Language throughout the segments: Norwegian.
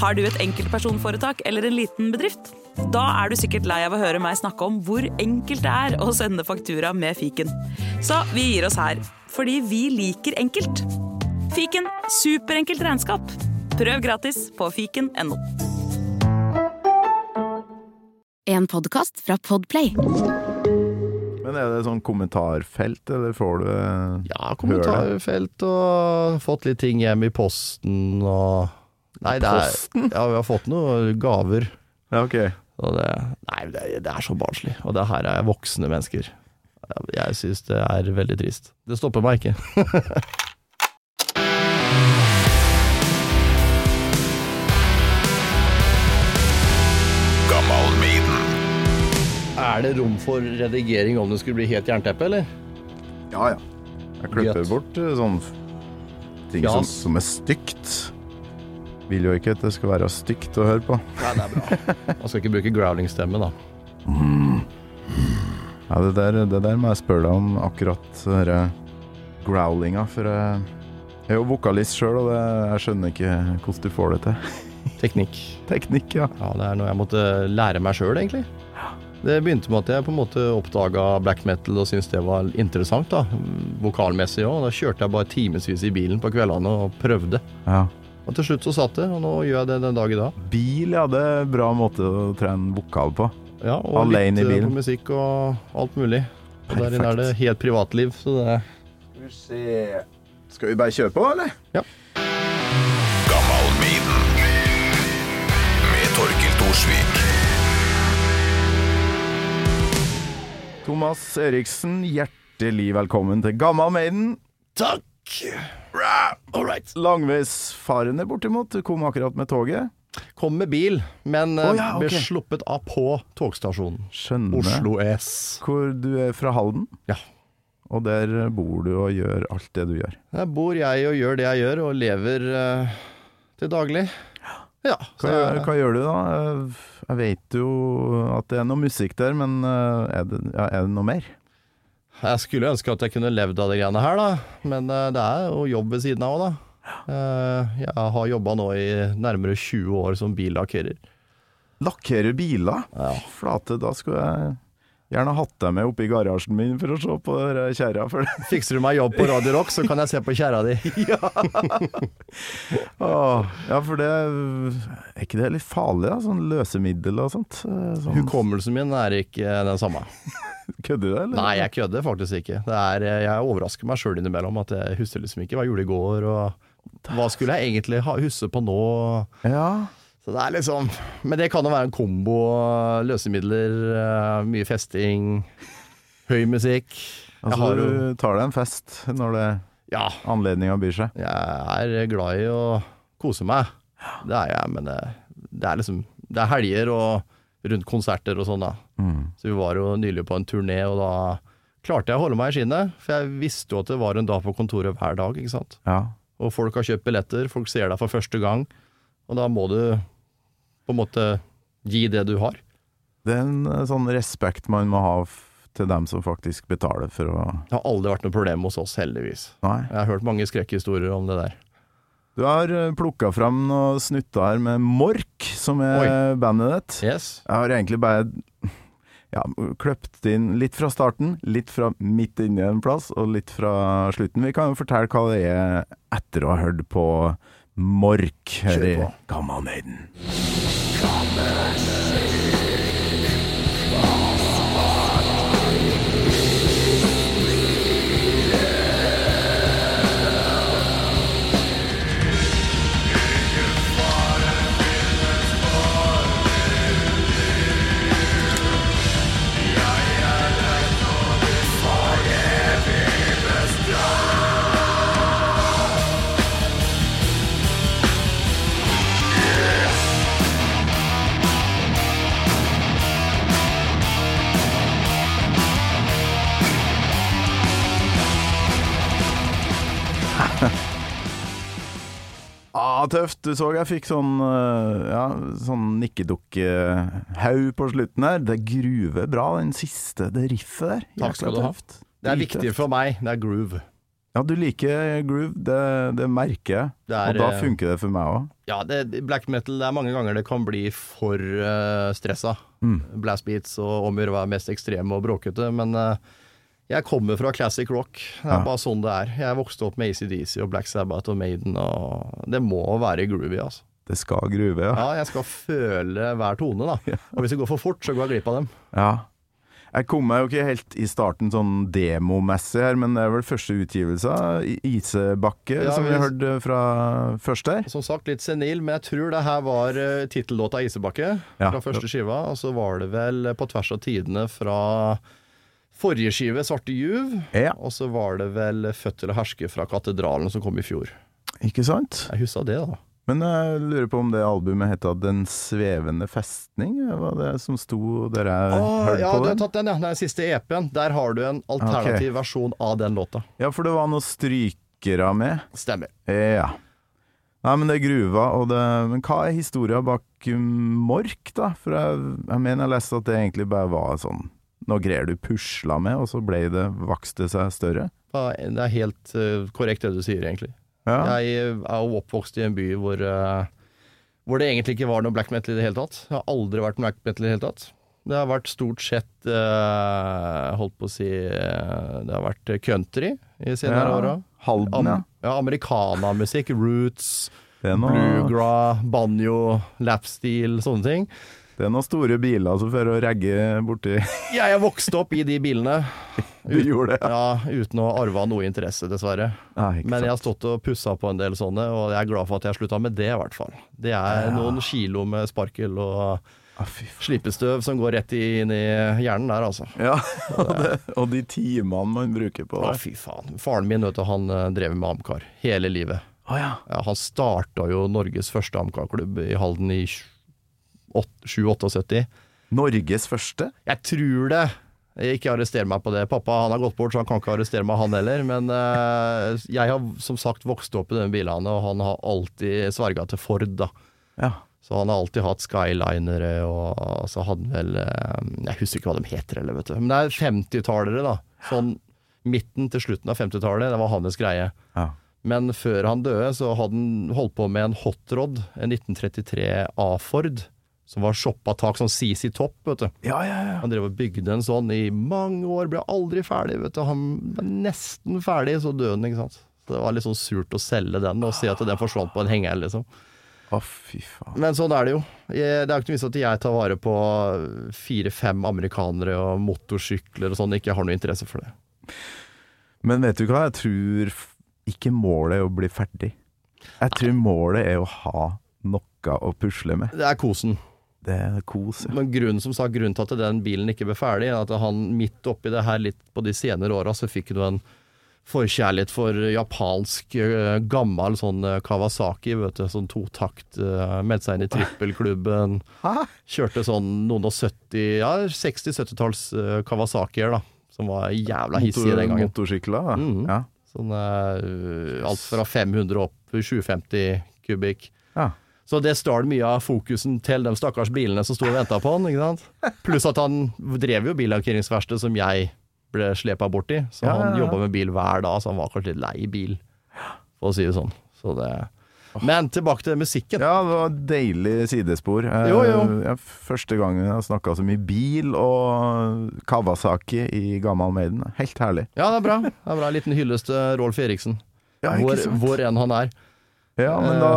Har du et enkeltpersonforetak eller en liten bedrift? Da du sikkert lei av å høre meg snakke om hvor enkelt det å sende faktura med fiken. Så vi gir oss her, fordi vi liker enkelt. Fiken, superenkelt regnskap. Prøv gratis på fiken.no. En podcast fra Podplay. Men det sånn kommentarfelt, eller får du Ja, kommentarfelt og fått litt ting hjem I posten og... Nei, Posten? Ja, vi har fått noen gaver. Ja, ok. Og det så barnslig. Og det her voksne mennesker. Jeg synes det veldig trist. Det stopper meg ikke. Gammal Maiden. Det rom for redigering om det skulle bli helt jernteppe, eller? Ja. Jeg klipper bort sånn ting som stygt. Vil jo ikke at det skal være stygt å høre på. Ja, det bra. Man skal ikke bruke growling-stemme, da. Ja, det der må jeg spørre deg om akkurat denne growlinga, for jeg jo vokalist selv, og jeg skjønner ikke hvordan du får det til. Teknikk, ja. Ja, det noe jeg måtte lære meg selv, egentlig. Det begynte med at jeg på en måte oppdaget black metal og syntes det var interessant, da. Vokalmessig også. Da kjørte jeg bare timesvis I bilen på kveldene og prøvde. Ja. Og til slutt så satt det, og nå gjør jeg det den dag I dag. Bil, ja, det bra måte å trene vokal på. Ja, og alene litt I bilen. På musikk og alt mulig. Og der inne det helt privatliv, så det... Skal vi se... Skal vi bare kjøre på, eller? Ja. Gammal Maiden. Med Torkild Thorsvik. Thomas Eriksen, hjertelig velkommen til Gammal Maiden. Takk! All right. Langveisfaren bortimot, du kom akkurat med toget. Kom med bil, men okay. ble sluppet av på togstasjonen. Skjønner. Oslo S. Hvor du fra Halden? Ja. Og der bor du og gjør alt det du gjør? Der bor jeg og gjør det jeg gjør, og lever til daglig. Ja. Hva gjør du da? Jeg vet jo at det noe musikk der, men det noe mer? Jeg skulle ønske at jeg kunne levd av det greiene her da, men det jo jobb ved siden av da. Jeg har jobbet nå I nærmere 20 år som billakkerer. Lakkerer biler? Ja. Flate, da skulle jeg gjerne hatt deg med oppe I garasjen min for å se på kjæra. Fikser du meg jobb på Radio Rock, så kan jeg se på kjæra di. Ja, for det ikke det litt farlig da? Sånn løsemiddel og sånt? Hukommelsen min ikke den samme. Kødder du det, eller? Nei, jeg kødder faktisk ikke. Jeg overrasker meg selv innimellom at jeg husker liksom ikke hva jeg gjorde I går, og hva skulle jeg egentlig huske på nå? Ja. Så det liksom, men det kan jo være en kombo, løsemidler, mye festing, høy musikk. Altså du tar deg en fest når det anledningen byr seg? Jeg glad I å kose meg. Det jeg, men det liksom, det helger og rundt konserter og sånn da. Så vi var jo nylig på en turné, og da klarte jeg å holde meg I skinnet, for jeg visste jo at det var en dag på kontoret hver dag, ikke sant? Ja. Og folk har kjøpt billetter, folk ser deg for første gang, og da må du på en måte gi det du har. Det en sånn respekt man må ha til dem som faktisk betaler for å... Det har aldri vært noe problem hos oss, heldigvis. Nei. Jeg har hørt mange skrekkhistorier om det der. Du har plukket frem noen snutter her med Mork, som bandet ditt. Yes. Jeg har egentlig bare kløpt inn litt fra starten, litt fra midt inne I en plass, og litt fra slutten. Vi kan jo fortelle hva det etter å ha hørt på Mork her I Gammal Maiden. Tøft. Du så jeg fikk sånn nikkedukke-haug på slutten her. Det gruver bra, den siste, det riffet der. Takk skal du ha. Det viktig for meg, det groove. Ja, du liker groove, det merker jeg. Og da funker det for meg også. Ja, black metal, det mange ganger det kan bli for stressa. Blast beats og omgjør å være mest ekstreme og bråkete, men jeg kommer fra classic rock. Det bare sånn det Jeg vokste opp med AC/DC og Black Sabbath og Maiden, og det må være groovy, altså. Det skal groove, ja. Ja, jeg skal føle hver tone, da. Og hvis det går for fort, så går jeg glipp av dem. Ja. Jeg kom meg jo ikke helt i starten sånn demomessig her, men det vel første utgivelse Isebakke, som vi hørte fra først der. Som sagt, litt senil, men jeg tror det her var titellåta Isebakke fra første skiva, og så var det vel på tvers av tidene fra forrige skive, Svarte Juv, og så var det vel Født til å herske fra Katedralen som kom i fjor. Ikke sant? Jeg husker det da. Men jeg lurer på om det albumet heter Den svevende festning, var det som sto der jeg hørte på den? Ja, du har tatt den, den siste EP-en. Der har du en alternativ versjon av den låta. Ja, for det var noen strykere med. Stemmer. Ja. Nei, men det gruva, men hva historien bak Mork da? For jeg mener jeg leste at det egentlig bare var sånn, noe greier du pusla med, og så vokste seg større. Det helt korrekt det du sier egentlig. Ja. Jeg jo oppvokst i en by hvor det egentlig ikke var noe black metal i det hele tatt. Det har aldri vært black metal i det hele tatt. Det har vært stort sett holdt på å si det har vært country i senere åra. Halden, ja, americana-musikk, roots, bluegrass, banjo, lapsteel, sånne ting. Det noen store biler som fører å regge borti. Ja, jeg vokste opp i de bilene. Du gjorde det? Ja, uten å arve noe interesse, dessverre. Men jeg har stått og pusset på en del sånne, og jeg glad for at jeg sluttet med det, i hvert fall. Det noen kilo med sparkel og slipestøv som går rett inn i hjernen der, altså. Ja, og de timene man bruker på det. Fy faen. Faren min, vet du, han drev med Amcar hele livet. Ja, han startet jo Norges første Amcar-klubb i Halden i 7-78. Norges første? Jeg tror det. Ikke arrester meg på det. Pappa han har gått bort, så han kan ikke arrestere meg han heller. Men jeg har som sagt vokst opp i den bilene, og han har alltid sverget til Ford da. Ja. Så han har alltid hatt Skylinere, og så hadde han vel jeg husker ikke hva de heter heller, vet du. Men det 50-tallere da. Sånn midten til slutten av 50-tallet, det var hans greie. Ja. Men før han døde, så hadde han holdt på med en Hot Rod, en 1933 A-Ford, som var shoppa tak, sånn CC Top, vet du. Ja. Han drev og bygde en sånn i mange år, ble aldri ferdig, vet du. Han var nesten ferdig, så døde han, ikke sant. Så det var litt sånn surt å selge den, og si at den forsvant på en henger, liksom. Fy faen. Men sånn det jo. Det ikke minst at jeg tar vare på 4-5 amerikanere og motorsykler og sånn, ikke har noe interesse for det. Men vet du hva, jeg tror ikke målet å bli ferdig. Jeg tror målet å ha noe å pusle med. Det kosen. Det kos, ja. Men grunnen til at den bilen ikke ble ferdig, at han midt oppi det her litt på de senere åra, så fikk du en forkjærlighet for japansk gammel sånn Kawasaki, vet du, sånn 2-takt, meldte seg inn i trippelklubben. Kjørte sånn noen og 60-70-talls Kawasakier da, som var jævla hissige den gangen. Motorsykler, ja. Sånn alt fra 500 opp 750 kubikk. Ja. Så det stjal mye av fokusen til de stakkars bilene som stod og ventet på han, ikke sant? Pluss at han drev jo billakkeringsverksted som jeg ble slepet bort i, så han jobbet med bil hver dag, så han var kanskje litt lei bil, for å si det sånn. Så det... Men tilbake til musikken. Ja, det var deilig sidespor. Første gangen jeg snakket så mye bil og Kawasaki i Gammel Maiden. Helt herlig. Ja, det bra. Det bra. En liten hyllest til Rolf Eriksen. Ja, hvor enn han er. Ja, men da...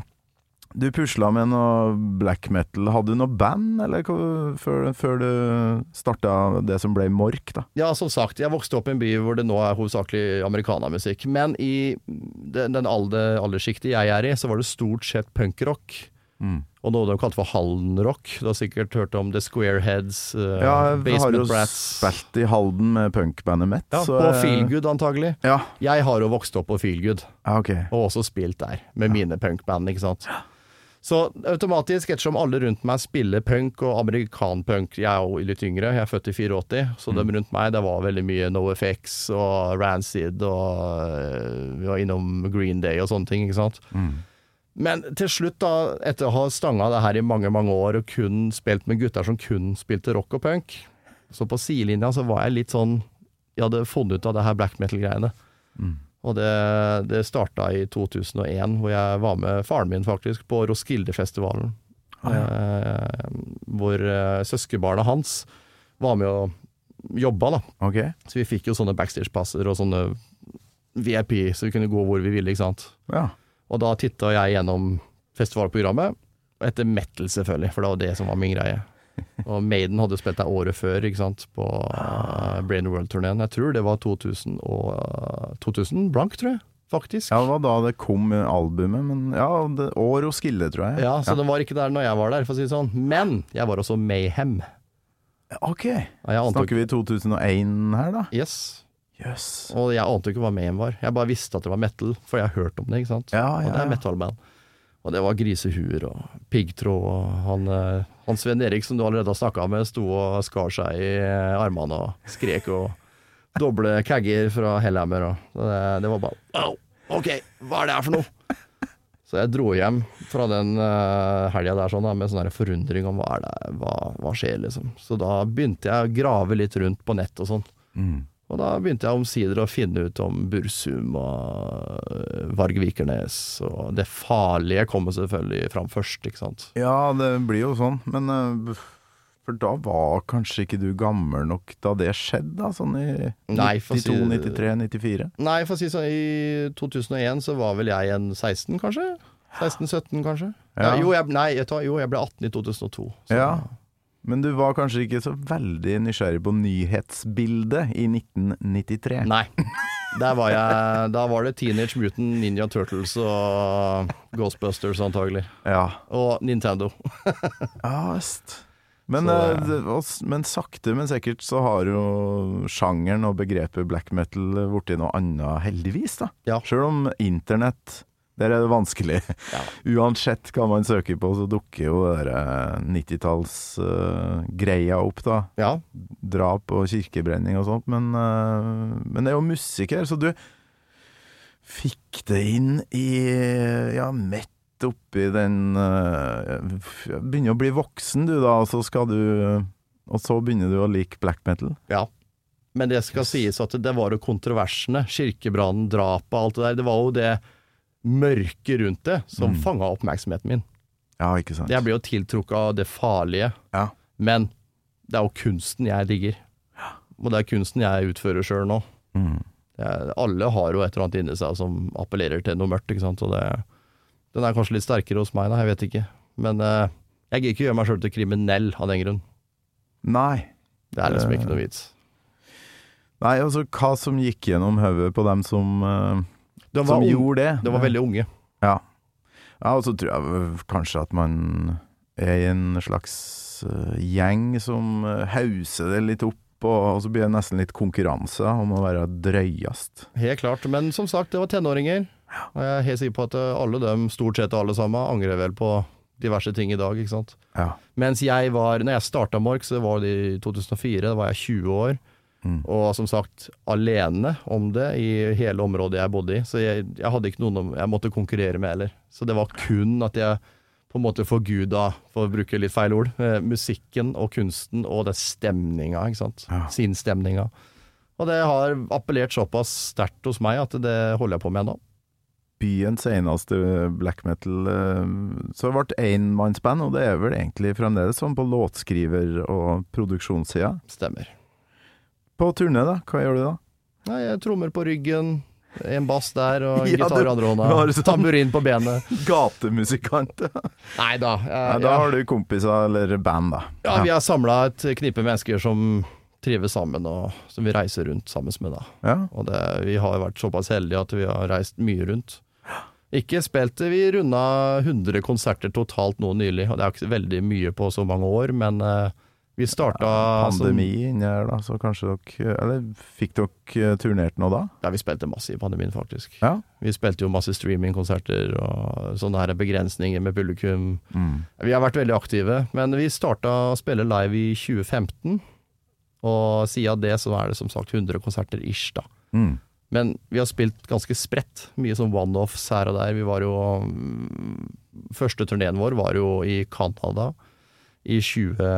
Du pusla med noe black metal. Hadde du noe band, eller før du startet det som ble Mork, da? Ja, som sagt, jeg vokste opp i en by hvor det nå hovedsakelig amerikanamusikk. Men i den alderssjiktet jeg i, så var det stort sett punkrock. Og noe de kalte for Halden-rock. Du har sikkert hørt om The Squareheads, Basement Brats. Ja, jeg har jo spilt i Halden med punkbandet mitt. Ja, på Feelgood antagelig. Ja. Jeg har jo vokst opp på Feelgood. Okay. Og også spilt der, med mine punkband, ikke sant? Så automatisk, ettersom alle rundt meg spiller punk og amerikanpunk, jeg er jo litt yngre, jeg er født i 84, så de rundt meg, det var veldig mye NoFX og Rancid, og vi var innom Green Day og sånne ting, ikke sant? Men til slutt da, etter å ha stanget det her i mange, mange år, og kun spilt med gutter som kun spilte rock og punk, så på sidelinja så var jeg litt sånn, jeg hadde funnet ut av det her black metal-greiene. Og det startet i 2001, hvor jeg var med faren min faktisk på Roskilde-festivalen. Hvor søskenbarnet hans var med og jobba da. Ok. Så vi fikk jo sånne backstage-passer og sånne VIP, så vi kunne gå hvor vi ville, ikke sant? Ja. Og da tittet jeg gjennom festivalprogrammet, og etter metal selvfølgelig, for det var det som var min greie. Og Maiden hadde spilt der året før, ikke sant, på Brain World-turneen. Jeg tror det var 2000 blank, tror jeg, faktisk. Ja, det var da det kom albumet, men ja, og Roskilde, tror jeg. Ja, så det var ikke der når jeg var der, for å si det sånn. Men jeg var også Mayhem. Ok, Og jeg ante snakker vi 2001 her da? Yes. Jøss. Og jeg ante ikke hva Mayhem var. Jeg bare visste at det var metal, for jeg har hørt om det, ikke sant? Ja, Og det ja. er metalband. Og det var grisehuer og piggtråd, og han Sven Erik som du allerede har snakket med, sto og skar seg i armene og skrek og doble kagger fra Hellhammer. Og det var bare, ok, hva er det her for noe? Så jeg dro hjem fra den helgen der sånn, da, med sånn her forundring om hva skjer liksom. Så da begynte jeg å grave litt rundt på nett og sånn. Og da begynte jeg omsider å finne ut om Bursum og Varg Vikernes, og det farlige kommer selvfølgelig fram først, ikke sant? Ja, det blir jo sånn, men for da var kanskje ikke du gammel nok da det skjedde da, sånn i 92, 93, 94? Nei, for å si sånn, i 2001 så var vel jeg en 16 kanskje? 16-17 kanskje? Ja. Jeg ble 18 i 2002. Så. Ja. Men du var kanskje ikke så veldig nysgjerrig på nyhetsbildet i 1993? Nei, da var det Teenage Mutant Ninja Turtles og Ghostbusters antagelig. Ja. Og Nintendo. Ja, visst. Men sakte, men sikkert så har jo sjangeren og begrepet black metal blitt noe annet, heldigvis da. Ja. Selv om internett, der er det vanskelig. Ja. Uansett hva man søker på, så dukker jo det 90-talls greia opp da. Ja. Drap og kirkebrenning og sånt, men det er jo musiker, så du fikk det inn i, midt oppi den, begynner å bli voksen du da, og så begynner du å like black metal. Ja. Men det skal sies at det var jo kontroversene, kirkebrannen, drapet, alt det der, det var jo det mørke rundt det som fanget oppmerksomheten min. Ja, ikke sant. Jeg ble jo tiltrukket av det farlige, men det er jo kunsten jeg digger. Og det er kunsten jeg utfører selv nå. Alle har jo et eller annet inni seg som appellerer til noe mørkt, ikke sant? Og den er kanskje litt sterkere hos meg da, jeg vet ikke. Men jeg gir ikke gjøre meg selv til kriminell av den grunn. Nei. Det er liksom ikke noe vits. Nei, altså hva som gikk gjennom hodet på dem som gjorde det. Det var veldig unge. Ja, og så tror jeg kanskje at man er i en slags gjeng som hauser det litt opp, og så blir det nesten litt konkurranse om å være drøyest. Helt klart, men som sagt, det var tenåringer. Og jeg er helt sikker på at alle dem, stort sett alle sammen, angrer vel på diverse ting i dag, ikke sant? Ja. Mens når jeg startet Mork, så var det i 2004, da var jeg 20 år. Og som sagt alene om det i hele området jeg bodde i, så jeg hadde ikke noen jeg måtte konkurrere med heller, så det var kun at jeg på en måte forguda, for å bruke litt feil ord, musikken og kunsten og den stemninga, ikke sant, sin stemninga, og det har appellert såpass sterkt hos meg at det holder jeg på med nå. Byens eneste black metal, så ble det enmannsband, og det er vel egentlig fremdeles sånn på låtskriver og produksjonssida. Stemmer. På turné da, hva gjør du da? Nei, jeg trommer på ryggen, en bass der og en gitar i andre hånda, tamburin på benet. Gatemusikant. Nei da. Da har du kompiser eller band da. Ja, vi har samlet et knippe mennesker som trives sammen og som vi reiser rundt sammen med da. Ja. Og vi har vært såpass heldige at vi har reist mye rundt. Ikke spilte, vi rundet 100 konserter totalt nå nylig, og det er ikke veldig mye på så mange år, men vi startet... pandemi inni her da, så kanskje fikk dere turnert nå da? Ja, vi spilte masse i pandemien faktisk. Ja. Vi spilte jo masse streamingkonserter og sånne her begrensninger med publikum. Vi har vært veldig aktive, men vi startet å spille live i 2015, og siden det så er det som sagt 100 konserter ish da. Men vi har spilt ganske spredt, mye som one-offs her og der. Vi var jo... første turneen vår var jo i Canada i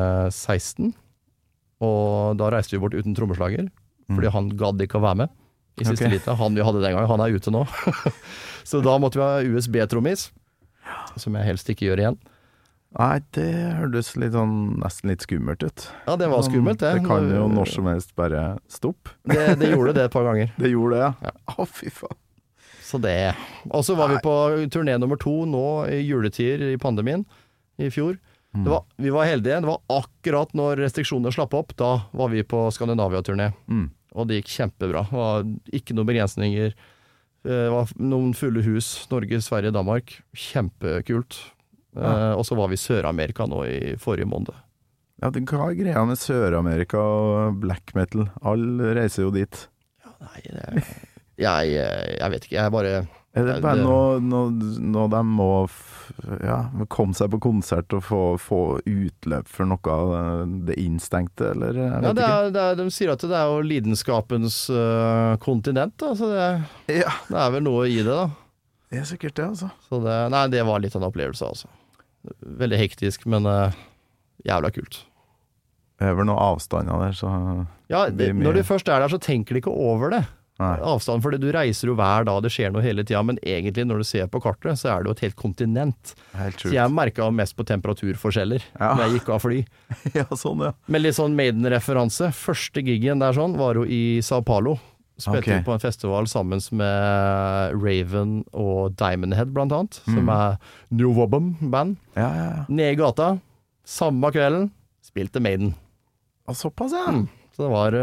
2016, og da reiste vi bort uten trommeslager, fordi han gadd ikke å være med. i siste liten. Han vi hadde den gangen, han ute nå. Så da måtte vi ha USB-trommis, som jeg helst ikke gjør igjen. Nei, det hørtes litt sånn, nesten litt skummelt ut. Ja, det var skummelt, det. Det kan jo når som helst bare stoppe. Det gjorde det et par ganger. Det gjorde det, ja. Å, fy faen. Så det. Og så var vi på turné nummer 2 nå i juletider i pandemien i fjor. Vi var heldige. Det var akkurat når restriksjonene slapp opp, da var vi på Skandinavia-turné. Og det gikk kjempebra. Det var ikke noen begrensninger. Det var noen fulle hus. Norge, Sverige, Danmark. Kjempekult. Og så var vi i Sør-Amerika nå i forrige måned. Ja, hva er greia med Sør-Amerika og black metal? Alle reiser jo dit. Ja, nei, jeg vet ikke. Jeg bare... Er det bare når de må komme seg på konsert og få utløp for noe av det innstengte, eller? Ja, de sier at det er jo lidenskapens kontinent, da. Så det er vel noe i det, da. Det er sikkert det, altså. Så det var litt av en opplevelse, altså. Veldig hektisk, men jævla kult. Det er vel noen avstander der, så... Ja, når du først er der, så tenker du ikke over det. Nei. Avstand, for du reiser jo hver dag, det skjer noe hele tiden, men egentlig når du ser på kartet, så er det jo et helt kontinent. Helt så jeg merket mest på temperaturforskjeller når jeg gikk av fly. Ja, sånn, ja. Men litt sånn Maiden-referanse. Første giggen der sånn var jo i Sao Paulo. Spilte på en festival sammen med Raven og Diamond Head blant annet, som er New Wobum-band. Ja. Ned i gata, samme kvelden, spilte Maiden. Såpass, ja. Så det var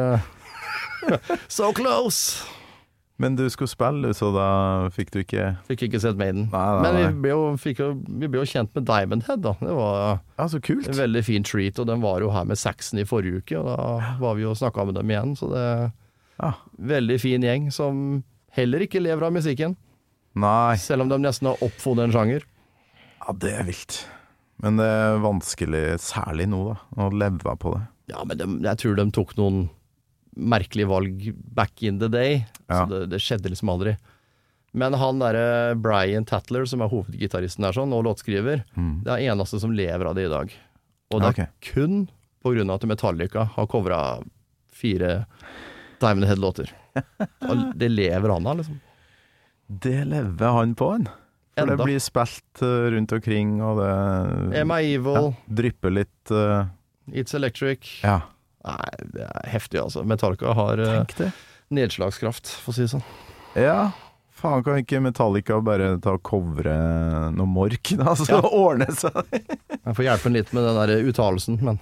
so close. Men du skulle spille, så da fikk du ikke... Fikk ikke sett Maiden. Nei. Men vi ble jo kjent med Diamond Head da. Det var så kult. En veldig fin treat, og den var jo her med Saxon i forrige uke, og da var vi jo snakket med dem igjen, så det... Veldig fin gjeng som heller ikke lever av musikken. Nei. Selv om de nesten har oppfunnet en sjanger. Ja, det er vilt. Men det er vanskelig, særlig nå da, å leve på det. Ja, men jeg tror de tok noen merkelige valg back in the day, så det skjedde liksom aldri. Men han der Brian Tatler, som er hovedgitaristen der sånn, og låtskriver, det er eneste som lever av det i dag. Og det er kun på grunn av at Metallica har covret 4 Diamond Head-låter. Og det lever han av, liksom. Det lever han på en. For enda. Det blir spilt rundt omkring, og det... Am I Evil? Drypper litt... It's Electric. Ja. Nei, det er heftig, altså. Metallica har nedslagskraft, for å si det sånn. Ja. Faen, kan ikke Metallica bare ta og covre noe mork, da? Så ordne seg. Jeg får hjelpe litt med den der uttalelsen, men...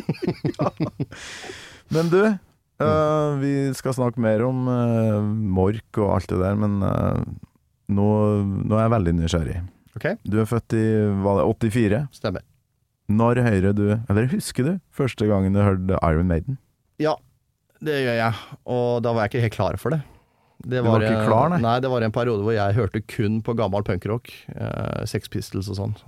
Men du... vi skal snakke mer om mork og alt det der, men nå er jeg veldig nysgjerrig. Du er født i 84. Stemmer. Når hører du, eller husker du, første gangen du hørte Iron Maiden? Ja, det gjør jeg, og da var jeg ikke helt klar for det. Du var ikke klar, nei? Nei, det var en periode hvor jeg hørte kun på gammel punkrock, Sex Pistols og sånn.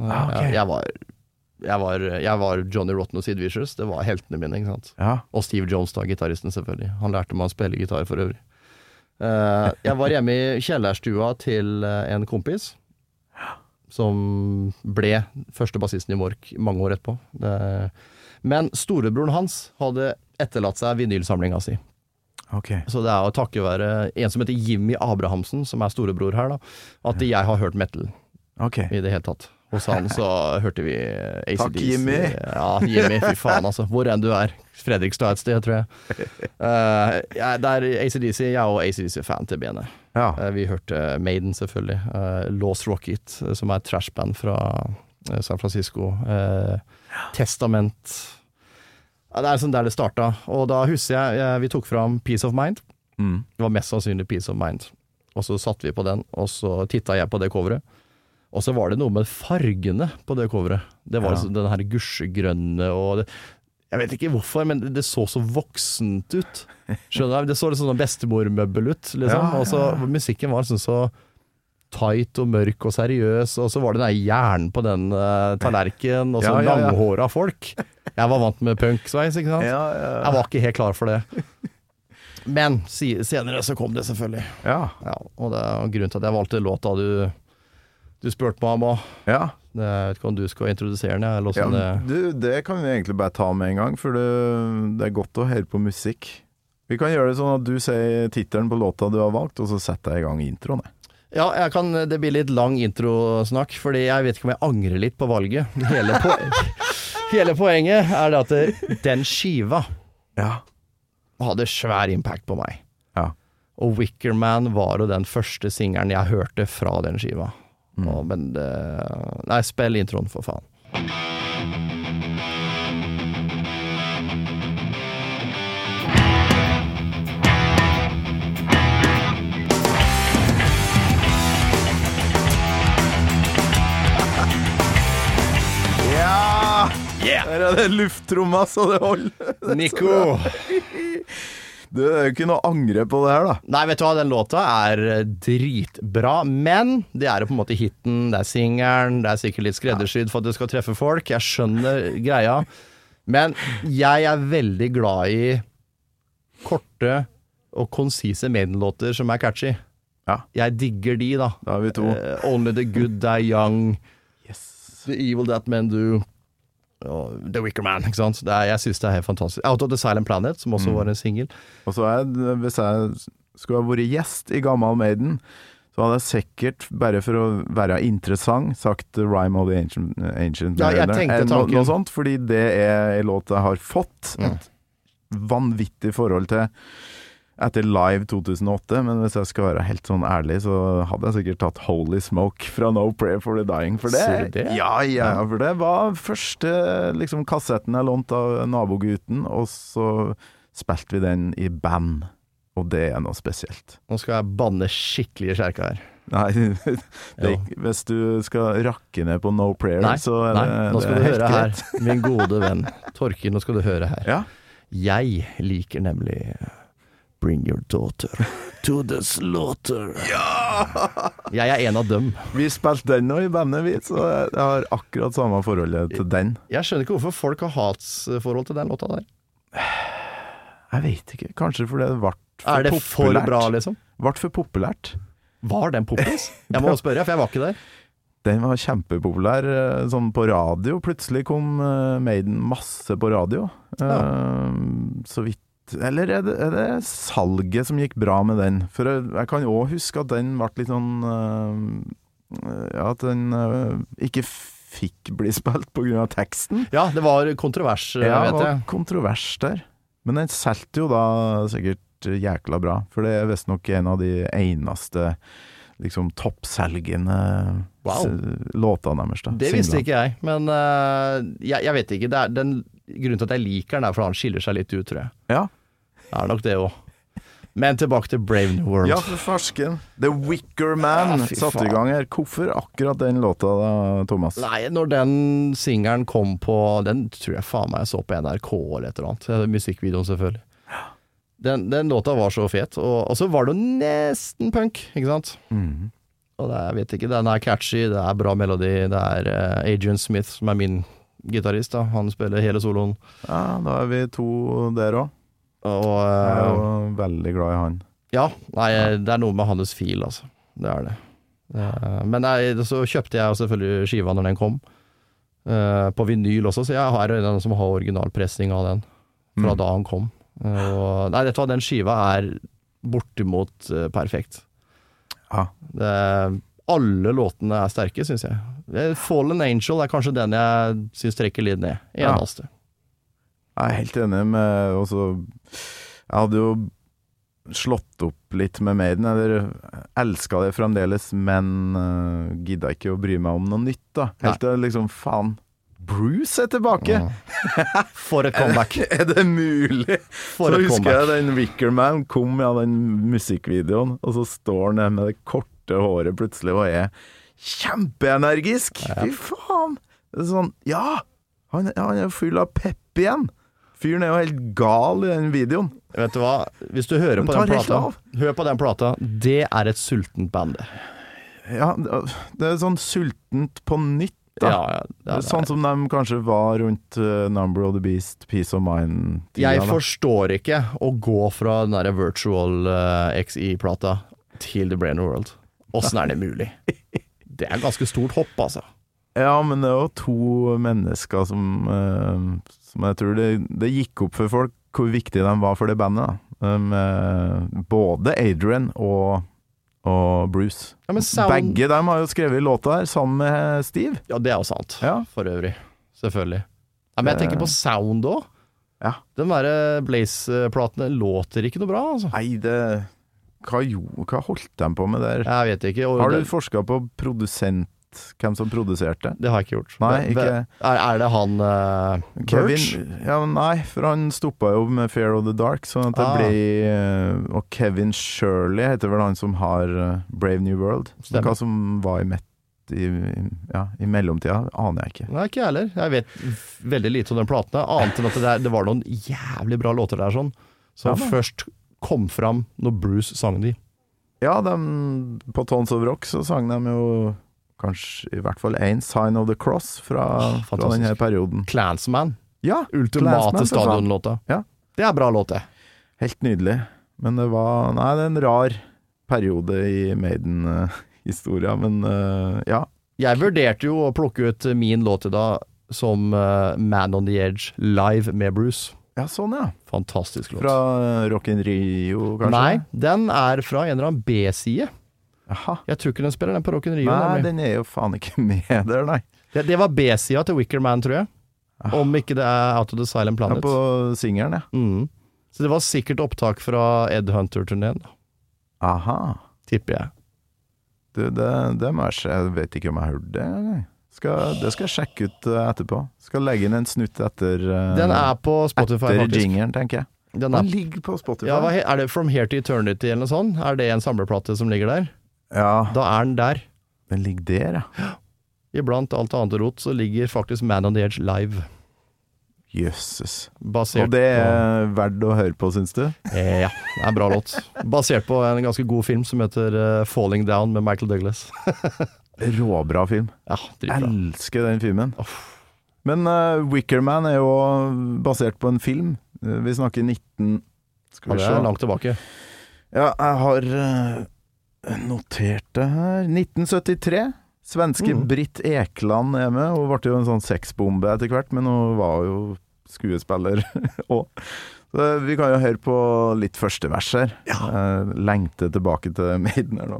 Jeg var Johnny Rotten og Sid Vicious. Det var heltene mine, ikke sant? Ja. Og Steve Jones da, gitaristen selvfølgelig. Han lærte meg å spille gitar for øvrig. Jeg var hjemme i kjellerstua til en kompis som ble første bassisten i Mork mange år etterpå. Men storebroren hans hadde etterlatt seg vinylsamlinga si. Så det er å takke være en som heter Jimmy Abrahamsen, som er storebror her da, at jeg har hørt metal i det hele tatt. Hos han så hørte vi ACDC. Takk, Jimmy. Ja, Jimmy, fy faen altså. Hvor enn du er. Fredrikstad et sted, tror jeg. Der ACDC, jeg er også ACDC-fan til benet. Ja. Vi hørte Maiden selvfølgelig. Lost Rocket, som er et trashband fra San Francisco. Testament. Det er sånn der det startet. Og da husker jeg vi tok fram Peace of Mind. Det var mest sannsynlig Peace of Mind. Og så satt vi på den, og så tittet jeg på det coveret. Og så var det noe med fargene på det coveret. Det var liksom den her gusjegrønne og det, jeg vet ikke hvorfor, men det så voksent ut. Skjønner du? Det så litt sånn bestemormøbel ut, liksom. Og så musikken var sånn så tight og mørk og seriøs, og så var det den hjernen på den tallerken, og så langhåra folk. Jeg var vant med punksveis, ikke sant? Jeg var ikke helt klar for det. Men senere så kom det selvfølgelig. Ja, og det er grunnen til at jeg valgte låta du spurte meg om også. Ja. Jeg vet ikke om du skal introdusere den, eller hvordan det kan vi egentlig bare ta med en gang, for det er godt å høre på musikk. Vi kan gjøre det sånn at du sier tittelen på låta du har valgt, og så setter jeg i gang introen. Ja, det blir litt lang introsnakk, fordi jeg vet ikke om jeg angrer litt på valget. Hele poenget er det at den skiva hadde svær impact på meg. Ja. Og Wicker Man var jo den første singelen jeg hørte fra den skiva. Men nei, spill introen for faen. Her er det lufttromma så det holder. Nico! Det er jo ikke noe å angre på det her da. Nei, vet du hva, den låta er dritbra, men det er jo på en måte hitten, det er singeren, det er sikkert litt skreddersydd for at det skal treffe folk, jeg skjønner greia, men jeg er veldig glad i korte og konsise Maiden-låter som er catchy. Ja. Jeg digger de da. Da er vi to. Only the Good Die Young, Yes. The Evil That Men Do, The Wicker Man, ikke sant? Jeg synes det er helt fantastisk. Out of the Silent Planet, som også var en single. Og så hvis jeg skulle ha vært gjest i Gammal Maiden, så hadde jeg sikkert, bare for å være interessant, sagt Rime of the Ancient Ja, jeg tenkte tanken. Noe sånt, fordi det er en låt jeg har fått et vanvittig forhold til etter Live 2008, men hvis jeg skal være helt sånn ærlig, så hadde jeg sikkert tatt Holy Smoke fra No Prayer for the Dying, for det? Ja, for det var første liksom, kassetten jeg lånte av nabogutten, og så spilte vi den i band, og det er noe spesielt. Nå skal jeg banne skikkelig i kjerka her. Nei, hvis du skal rakke ned på No Prayer, så er det, nå skal det du helt høre greit. her, min gode venn Torkil, nå skal du høre her. Ja. Jeg liker nemlig Bring Your Daughter to the Slaughter. Ja! Jeg er en av dem. Vi spilte den nå i bandet vi, så jeg har akkurat samme forholdet til den. Jeg skjønner ikke hvorfor folk har hatsforhold til den låta der. Jeg vet ikke, kanskje fordi det ble for populært. Er det for bra, liksom? Ble for populært. Var den populær? Jeg må spørre, for jeg var ikke der. Den var kjempepopulær sånn på radio. Plutselig kom Maiden masse på radio. Så vidt. Eller er det salget som gikk bra med den? For jeg kan også huske at den ble litt sånn at den ikke fikk bli spilt på grunn av teksten. Ja, det var kontrovers, vet jeg. Det var kontrovers der. Men den solgte jo da sikkert jækla bra, for det er visst nok en av de eneste liksom toppselgende låtene deres da. Det visste ikke jeg, men jeg vet ikke, det er den grunnen til at jeg liker den er for han skiller seg litt ut, tror jeg. Ja. Det er nok det også. Men tilbake til Brave New World. Ja, for farsken. The Wicker Man satte i gang her. Hvorfor akkurat den låta da, Thomas? Nei, når den singeren kom på, den tror jeg faen meg jeg så på NRK eller et eller annet. Musikkvideoen selvfølgelig. Den låta var så fet, og så var det nesten punk, ikke sant? Og det, jeg vet ikke, den er catchy, det er bra melodi, det er Adrian Smith som er min gitarist da, han spiller hele soloen. Ja, da er vi to der også. Og jeg er jo veldig glad i han. Ja, nei, det er noe med hans fil, altså. Det er det. Men så kjøpte jeg selvfølgelig skiva når den kom, på vinyl også, så jeg har en som har originalpressing av den, fra da han kom. Og, nei, vet du hva, den skiva er bortimot perfekt. Ja. Alle låtene er sterke, synes jeg. Fallen Angel er kanskje den jeg synes trekker litt ned. Eneste. Jeg er helt enig med også, jeg hadde jo slått opp litt med Maiden, eller elsket det fremdeles, men gidda ikke å bry meg om noe nytt da. Helt til liksom, faen, Bruce er tilbake! For et comeback! Er det mulig? For så et husker comeback. jeg den Wicker Man kom med den musikkvideoen, og så står han der med det korte håret plutselig, og er kjempeenergisk! Fy faen! Det er sånn, ja! Han er full av pepp igjen! Fyren er jo helt gal i den videoen. Vet du hva? Hvis du hører på den plata, hør på den plata, det er et sultent band. Ja, det er sånn sultent på nytt da. Ja, det er sånn som de kanskje var rundt Number of the Beast, Peace of Mind. Jeg forstår ikke å gå fra den der Virtual XI-plata til The Brave New World. Hvordan er det mulig? Det er ganske stort hopp, altså. Ja, men det er jo to mennesker som jeg tror det gikk opp for folk hvor viktig de var for det bandet. Både Adrian og Bruce. Ja, men Begge dem har jo skrevet låta her sammen med Steve. Ja, det er jo sant. Ja. For øvrig. Selvfølgelig. Ja, men jeg tenker på sound også. Ja. De der Blaze-platene låter ikke noe bra, altså. Nei, hva holdt de på med der? Jeg vet ikke. Har du forsket på produsent, hvem som produserte? Det har jeg ikke gjort. Nei, ikke. Er det han Kevin? Birch? Ja, nei, for han stoppet jo med Fear of the Dark, sånn at det ble og Kevin Shirley heter vel han som har Brave New World. Stemmer. Hva som var i mellomtida, aner jeg ikke. Nei, ikke jeg heller. Jeg vet veldig lite om den platene, annet enn at det var noen jævlig bra låter der sånn, som først kom fram når Bruce sang de. Ja, på Tons of Rock så sang de jo kanskje i hvert fall en Sign of the Cross fra denne perioden. Clansman. Ja, Ultimate Clansman, stadionlåta. Ja. Det er bra låt, det. Helt nydelig. Men det er en rar periode i Maiden-historia, men ja. Jeg vurderte jo å plukke ut min låt i dag som Man on the Edge live med Bruce. Ja, sånn ja. Fantastisk låt. Fra Rock in Rio, kanskje? Nei, den er fra en eller annen B-side. Jaha. Jeg tror ikke den spiller den på Rock in Rio. Nei, nemlig. den er jo faen ikke med der, nei. Det var B-sida til Wicker Man, tror jeg. Om ikke det er Out of the Silent Ja, Planet. på singeren, ja. Så det var sikkert opptak fra Ed Hunter-turneen, Aha. tipper jeg. Det må jeg se. Jeg vet ikke om jeg har hørt det. Det skal jeg sjekke ut etterpå. Skal legge inn en snutt etter Den er på Spotify, etter faktisk. jingeren, tenker jeg. Den ligger på Spotify. Ja, er det From Here to Eternity eller noe sånt? Er det en samleplate som ligger der? Ja, Da er den der. den ligger der, ja. Iblant alt annet rot så ligger faktisk Man on the Edge live. Jøsses. Basert Og det er verdt å høre på, syns du? Ja, det er en bra låt. Basert på en ganske god film som heter Falling Down med Michael Douglas. Råbra film. Ja, dritbra. Elsker den filmen. Men Wicker Man er jo basert på en film. Vi snakker 19... Skal Ja, vi det se. er langt tilbake. Ja, jeg har notert det her. 1973. Svenske Britt Ekland er med. Hun ble jo en sånn sexbombe etter hvert, men hun var jo skuespiller også. Så vi kan jo høre på litt første vers her. Lengte tilbake til Maiden her nå.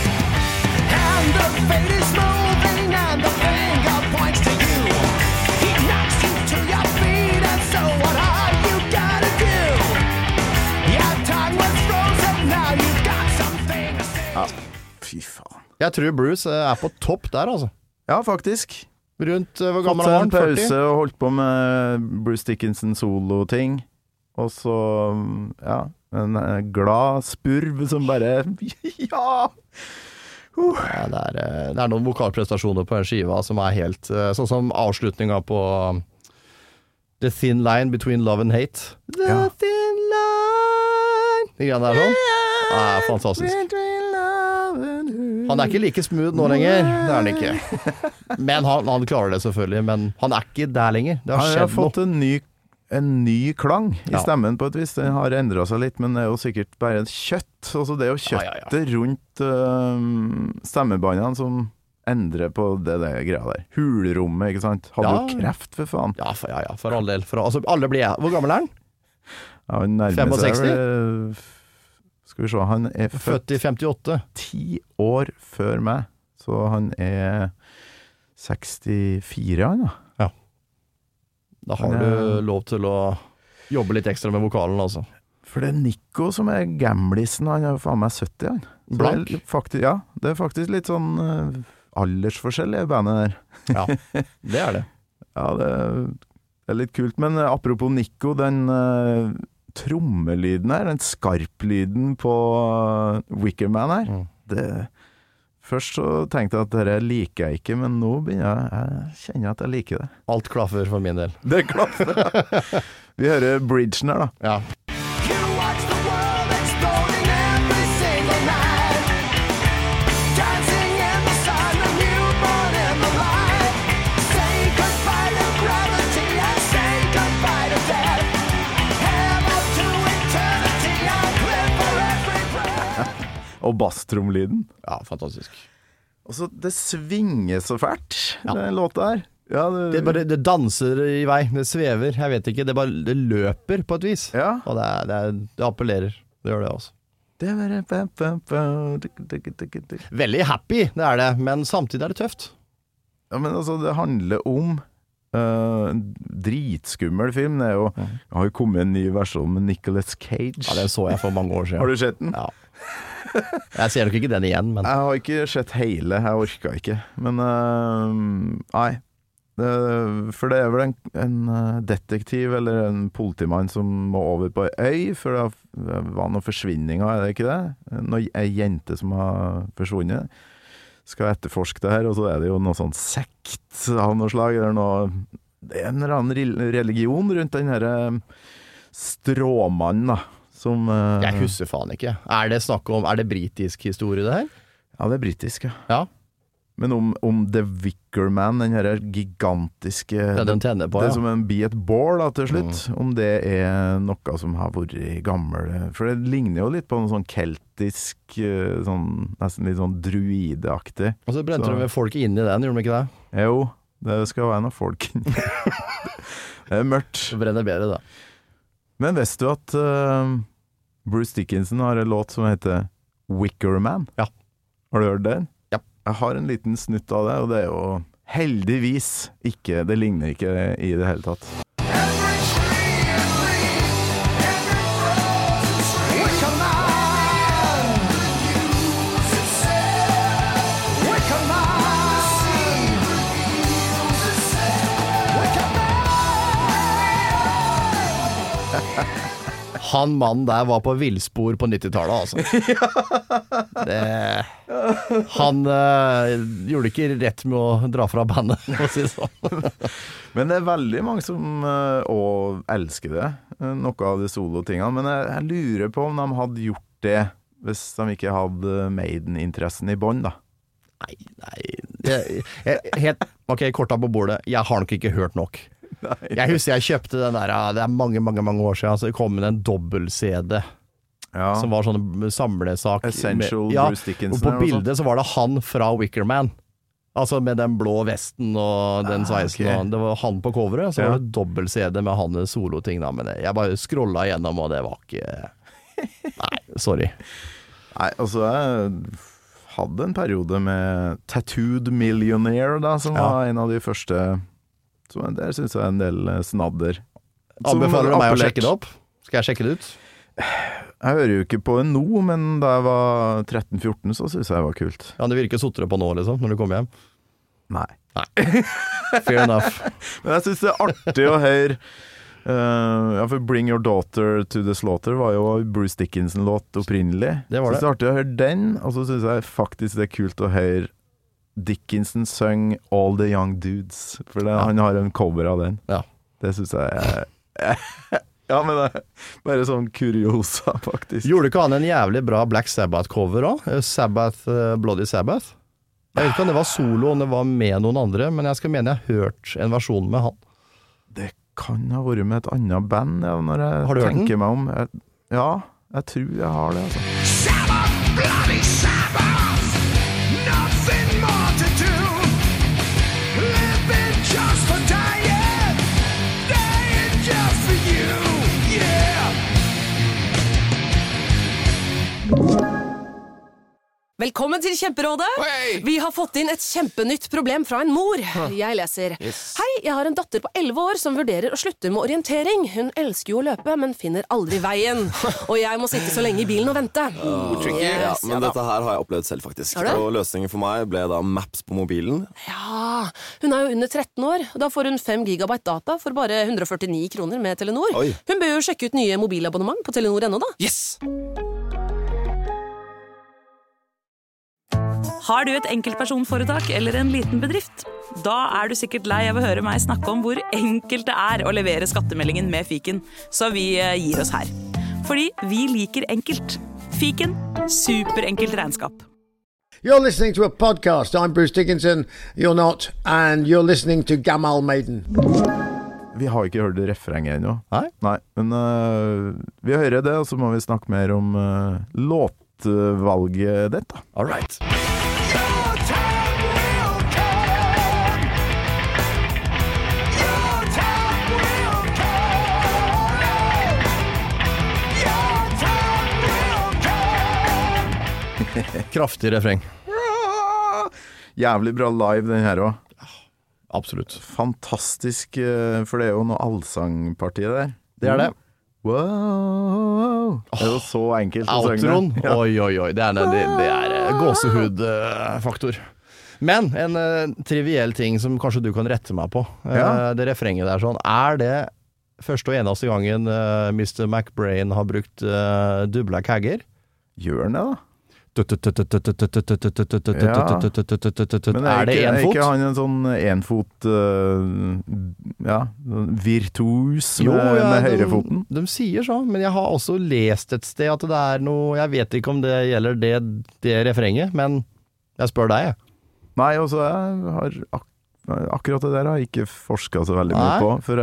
And the fate is moving and the finger points to you. He knocks you to your feet and so what are you gonna do? Your tongue was frozen, now you've got something to say. Fy faen. Jeg tror Bruce er på topp der, altså. Ja, faktisk. Rundt hvor Fått gammel seg var en han? pause 40? og holdt på med Bruce Dickinson solo-ting. Og så, ja, en glad spurv som bare Ja! Ja, det er noen vokalprestasjoner på en skiva som er helt sånn som avslutninga på The Thin Line Between Love and Hate. The Ja. Thin Line. De greiene der sånn. Det er fantastisk. Han er ikke like smooth nå lenger. Det er han ikke. Men han klarer det selvfølgelig. Men han er ikke der lenger. Det har Han har skjedd fått noe. en ny klang i Ja. stemmen på et vis. Den har endret seg litt, men det er jo sikkert bare et kjøtt. Altså det er jo kjøttet rundt stemmebåndene som endrer på det greia der. Hulrommet, ikke sant? Hadde Ja. jo kreft, for faen. Ja, for all del. Altså, alle blir jeg. Hvor gammel er han? Ja, han nærmer 65? seg skal vi se, han er Født i 58. 10 år før meg, så han er 64, han da. Da har du lov til å jobbe litt ekstra med vokalen, altså. For det er Nico som er gamlisen, han er jo faen meg 70, han. Så Blank? Det er faktisk, ja, det er faktisk litt sånn aldersforskjell i bandet der. Ja, det er det. Ja, det er litt kult, men apropos Nico, den trommelyden her, den skarplyden på Wicker Man her, først så tenkte jeg at dette liker jeg ikke, men nå begynner jeg kjenner at jeg liker det. Alt klaffer for min del. Det er klart. Vi hører bridgen her da. Ja. You watch the world exploding every single night. Dancing in the sun, a newborn in the light. Say goodbye to gravity and say goodbye to death. Heaven to eternity, I live for every breath. Og basstromlyden. Ja, fantastisk. Og så det svinger så fælt, den låta her. Ja, Det danser i vei, det svever, jeg vet ikke, det løper på et vis. Ja. Og det appellerer, det gjør det også. Veldig happy, det er det, men samtidig er det tøft. Ja, men altså, det handler om en dritskummel film. Det er jo, har jo kommet en ny versjon med Nicolas Cage. Ja, den så jeg for mange år siden. Har du sett den? Ja. Jeg ser nok ikke den igjen, men Jeg har ikke sett hele, jeg orka ikke. Men nei. For det er vel en detektiv eller en politimann som må over på ei øy, for det var noen forsvinninger, er det ikke det? En jente som har forsvunnet. Skal etterforske det her, og så er det jo noe sånn sekt av noe slag, eller noe, det er en eller annen religion rundt den her stråmannen da, som jeg husker faen ikke. Er det britisk historie det her? Ja, det er britisk, ja. Ja. Men om The Wicker Man, den her gigantiske Det de tenner på, det ja. som en be et ball da, til slutt, om det er noe som har vært gammel, for det ligner jo litt på noe sånn keltisk, sånn, nesten litt sånn druideaktig. Og så brente de med folk inn i den, gjorde de ikke det? Jo, det skal være noen folk. Det er mørkt. Det brenner bedre da. Men visste du at Bruce Dickinson har en låt som heter Wicker Man? Ja. Har du hørt den? Ja. Jeg har en liten snutt av det, og det er jo heldigvis ikke, det ligner ikke i det hele tatt. Han mannen der var på villspor på 90-tallet, altså. Han gjorde ikke rett med å dra fra bandet, å si det sånn. Men det er veldig mange som også elsker det, noe av de solo-tingene. Men jeg lurer på om de hadde gjort det hvis de ikke hadde Maiden-interessen i bånd, da. Nei. Ok, korta på bordet. Jeg har nok ikke hørt nok. Nei. Jeg husker jeg kjøpte den der, det er mange år siden, så det kom med en dobbelt-CD. Ja. Som var sånn samlesak Essential med, Bruce Dickinson. og på bildet så var det han fra Wicker Man. Altså med den blå vesten og den sveisen. ok. Og det var han på coveret, så Ja. var det dobbelt-CD med hans soloting da. Men jeg bare scrollet gjennom, og det var ikke... Nei, sorry. Nei, altså jeg hadde en periode med Tattooed Millionaire da, som var en av de første. Så der synes jeg en del snadder. Som Anbefaler du meg å appellert. sjekke det opp? Skal jeg sjekke det ut? Jeg hører jo ikke på det nå, men da jeg var 13-14 så synes jeg det var kult. Ja, det virker sotere på nå liksom, når du kommer hjem. Nei. Fair enough. Men jeg synes det er artig å høre ja, for Bring Your Daughter to the Slaughter var jo Bruce Dickinson-låt opprinnelig. Det var det. Så det er artig å høre den, og så synes jeg faktisk det er kult å høre Dickinson sang All the Young Dudes, for det, han har en cover av den. Ja. Det synes jeg ja, men det er bare sånn kuriosa, faktisk. Gjorde ikke han en jævlig bra Black Sabbath-cover også? Sabbath, Bloody Sabbath? Jeg vet ikke om det var solo, om det var med noen andre, men jeg skal mene jeg har hørt en versjon med han. Det kan ha vært med et annet band, ja, når jeg Har du hørt tenker den? meg om. Ja, jeg tror jeg har det, altså. Sabbath, bloody Sabbath, nothing more to do. Living just for dying, dying just for you, yeah. Velkommen til Kjemperådet. Vi har fått inn et kjempenytt problem fra en mor. Jeg leser. Hei, jeg har en datter på 11 år som vurderer å slutte med orientering. Hun elsker jo å løpe, men finner aldri veien. Og jeg må sitte så lenge i bilen og vente. Ja, Yes, men ja da. dette her har jeg opplevd selv faktisk. Har du? Og løsningen for meg ble da Maps på mobilen. Ja, hun er jo under 13 år. Da får hun 5 gigabyte data for bare 149 kroner med Telenor. Oi. Hun bør jo sjekke ut nye mobilabonnement på Telenor.no da. Yes! Har du et enkeltpersonforetak eller en liten bedrift? Da er du sikkert lei av å høre meg snakke om hvor enkelt det er å levere skattemeldingen med fiken, så vi gir oss her. Fordi vi liker enkelt. Fiken, superenkelt regnskap. You're listening to a podcast. I'm Bruce Dickinson. You're not. And you're listening to Gamal Maiden. Vi har ikke hørt refrenget ennå. Nei? Men vi hører det, og så må vi snakke mer om låtvalget ditt da. All right. Your time will come. Kraftig refreng. Jævlig bra live den her også. Absolutt. Fantastisk, for det er jo noe allsangparti der. Det er det. Wow. Det er jo så enkelt å synge. Outroen. Ja. Oi. Det er gåsehudfaktor. Men en triviell ting som kanskje du kan rette meg på. Ja. Det refrenget der sånn. Er det første og eneste gangen Mr. McBrain har brukt dubla kagger? Gjør den det da? Men er det en fot? Er ikke han en sånn enfot virtuos med høyrefoten? De sier så, men jeg har også lest et sted at det er noe, jeg vet ikke om det gjelder det refrenget, men jeg spør deg. Nei, også jeg har akkurat det der har jeg ikke forsket så veldig mye på, for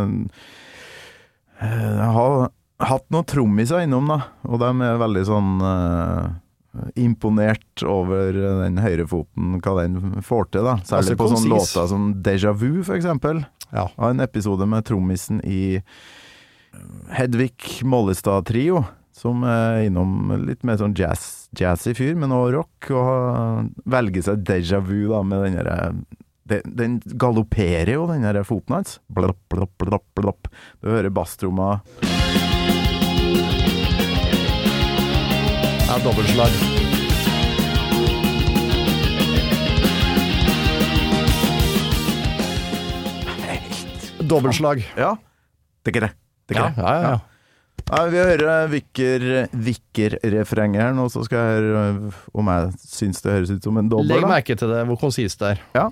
jeg har hatt noen trommiser innom da, og de er veldig sånn imponert over den høyrefoten, hva den får til da, særlig på sånne låter som Déjà Vu for eksempel. Ja. Av en episode med trommisen i Hedvig Mollestad Trio, som er innom litt mer sånn jazzy fyr, men også rock, og velger seg Déjà Vu da, med den der, den galopperer jo den der foten hans. Blopp, blopp, blopp, blopp. Du hører basstromma. Ja, dobbeltslag. Dobbeltslag. Ja, det er det. Ja. Vi hører vikker-refrenget her nå, så skal jeg høre om jeg synes det høres ut som en dobbel. Legg merke til det, hvor konsist det er. Ja.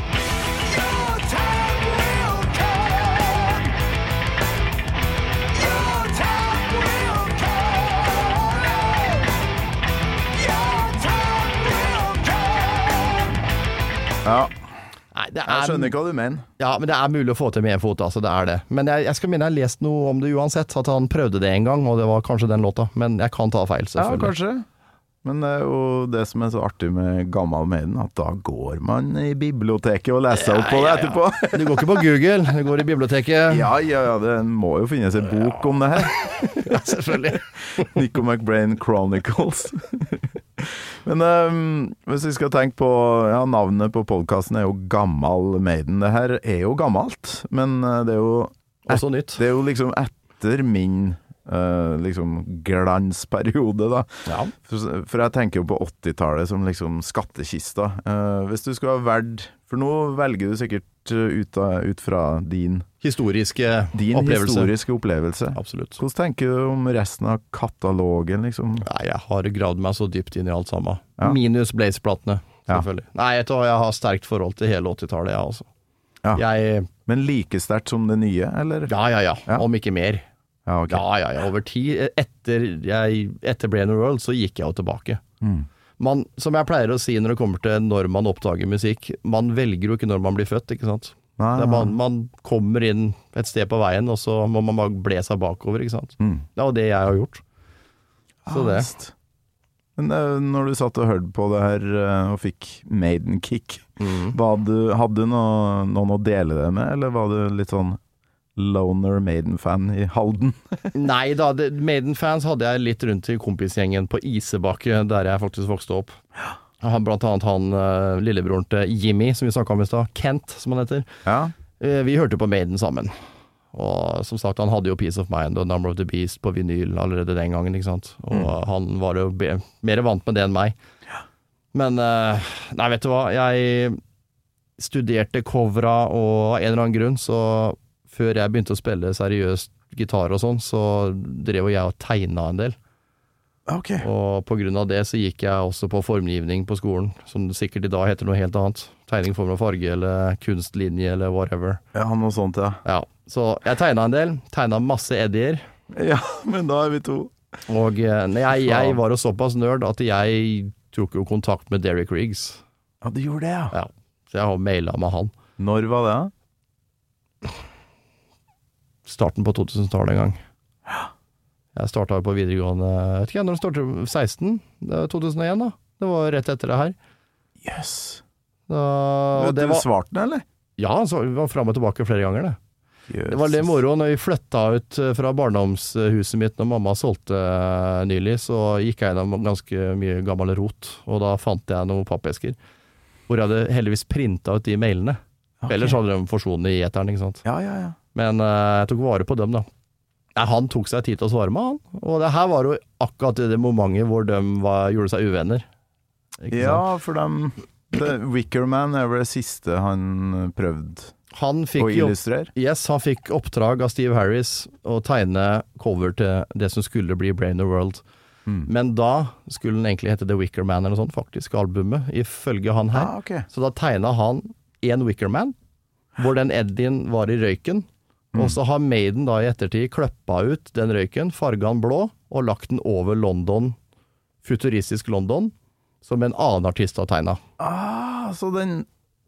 Ja. Nei, jeg skjønner ikke hva du mener. Ja, men det er mulig å få til med en fot, altså, det er det. Men jeg skal minne, jeg har lest noe om det uansett, at han prøvde det en gang, og det var kanskje den låta, men jeg kan ta feil, selvfølgelig. Ja, kanskje. Men det er jo det som er så artig med Gammal Maiden, at da går man i biblioteket og leser opp på det etterpå. Du går ikke på Google, du går i biblioteket. Ja, det må jo finnes en bok om det her. Ja, selvfølgelig. Nico McBrain Chronicles. Men hvis vi skal tenke på, navnet på podcasten er jo Gammal Maiden. Det her er jo gammelt, men det er jo også nytt. Det er jo liksom etter min glansperiode da. Ja. For jeg tenker jo på 80-tallet som liksom skattkista. Hvis du skulle ha valgt, for nå velger du sikkert ut fra din historiske opplevelse. Absolutt. Hvordan tenker du om resten av katalogen liksom? Nei, jeg har gravd meg så dypt inn i alt sammen. Ja. Minus Blaze-platene, selvfølgelig. Ja. Nei, jeg har sterkt forhold til hele 80-tallet, jeg også. Ja. Men like sterkt som det nye, eller? Ja. Om ikke mer. Ja, okay. Ja, over tid. Etter Brain World så gikk jeg jo tilbake. Som jeg pleier å si når det kommer til når man oppdager musikk, man velger jo ikke når man blir født, ikke sant? Man kommer inn et sted på veien, og så må man bare ble seg bakover, ikke sant? Det var det jeg har gjort. Så det. Men når du satt og hørte på det her og fikk Maiden-kick, hadde du noen å dele det med, eller var du litt sånn loner Maiden-fan i Halden? Nei da, Maiden-fans hadde jeg litt rundt i kompisgjengen på Isebakke, der jeg faktisk vokste opp. Blant annet han lillebroren til Jimmy, som vi snakket om i sted, Kent, som han heter. Ja. Vi hørte på Maiden sammen. Og som sagt, han hadde jo Piece of Mind og Number of the Beast på vinyl allerede den gangen, ikke sant? Og han var jo mer vant med det enn meg. Men, nei, vet du hva, jeg studerte covera, og av en eller annen grunn, så før jeg begynte å spille seriøst gitar og sånn, så drev jeg og tegnet en del. Okay. Og på grunn av det så gikk jeg også på formgivning på skolen, som sikkert i dag heter noe helt annet. Tegning, form og farge, eller kunstlinje, eller whatever. Ja, noe sånt, ja. Så jeg tegnet en del, tegnet masse eddier. Ja, men da er vi to. Og jeg var jo såpass nerd at jeg tok jo kontakt med Derek Riggs. Ja, du gjorde det, ja. Så jeg har mailet med han. Når var det, da? Starten på 2000-tallet en gang. Jeg startet på videregående, jeg vet ikke når det startet, 16, det var 2001 da. Det var rett etter det her. Yes. Du svarte den, eller? Ja, så vi var frem og tilbake flere ganger det. Det var litt moro når vi flyttet ut fra barndomshuset mitt når mamma solgte nylig, så gikk jeg gjennom ganske mye gammel rot, og da fant jeg noen pappesker, hvor jeg hadde heldigvis printet ut de mailene. Okay. Ellers hadde de forsvunnet i eteren, ikke sant? Ja. Men jeg tok vare på dem da. Ja, han tok seg tid til å svare med han, og det her var jo akkurat i det momentet hvor de gjorde seg uvenner. Ikke sant? For The Wicker Man er vel det siste han prøvde han fikk å illustrere? Han fikk oppdrag av Steve Harris å tegne cover til det som skulle bli Brave New World. Men da skulle den egentlig hete The Wicker Man eller noe sånt, faktisk, albumet, ifølge han her. Okay. Så da tegnet han en Wicker Man, hvor den Eddien var i røyken, og så har Maiden da i ettertid kløppet ut den røyken, farget den blå, og lagt den over London, futuristisk London, som en annen artist har tegnet. Så den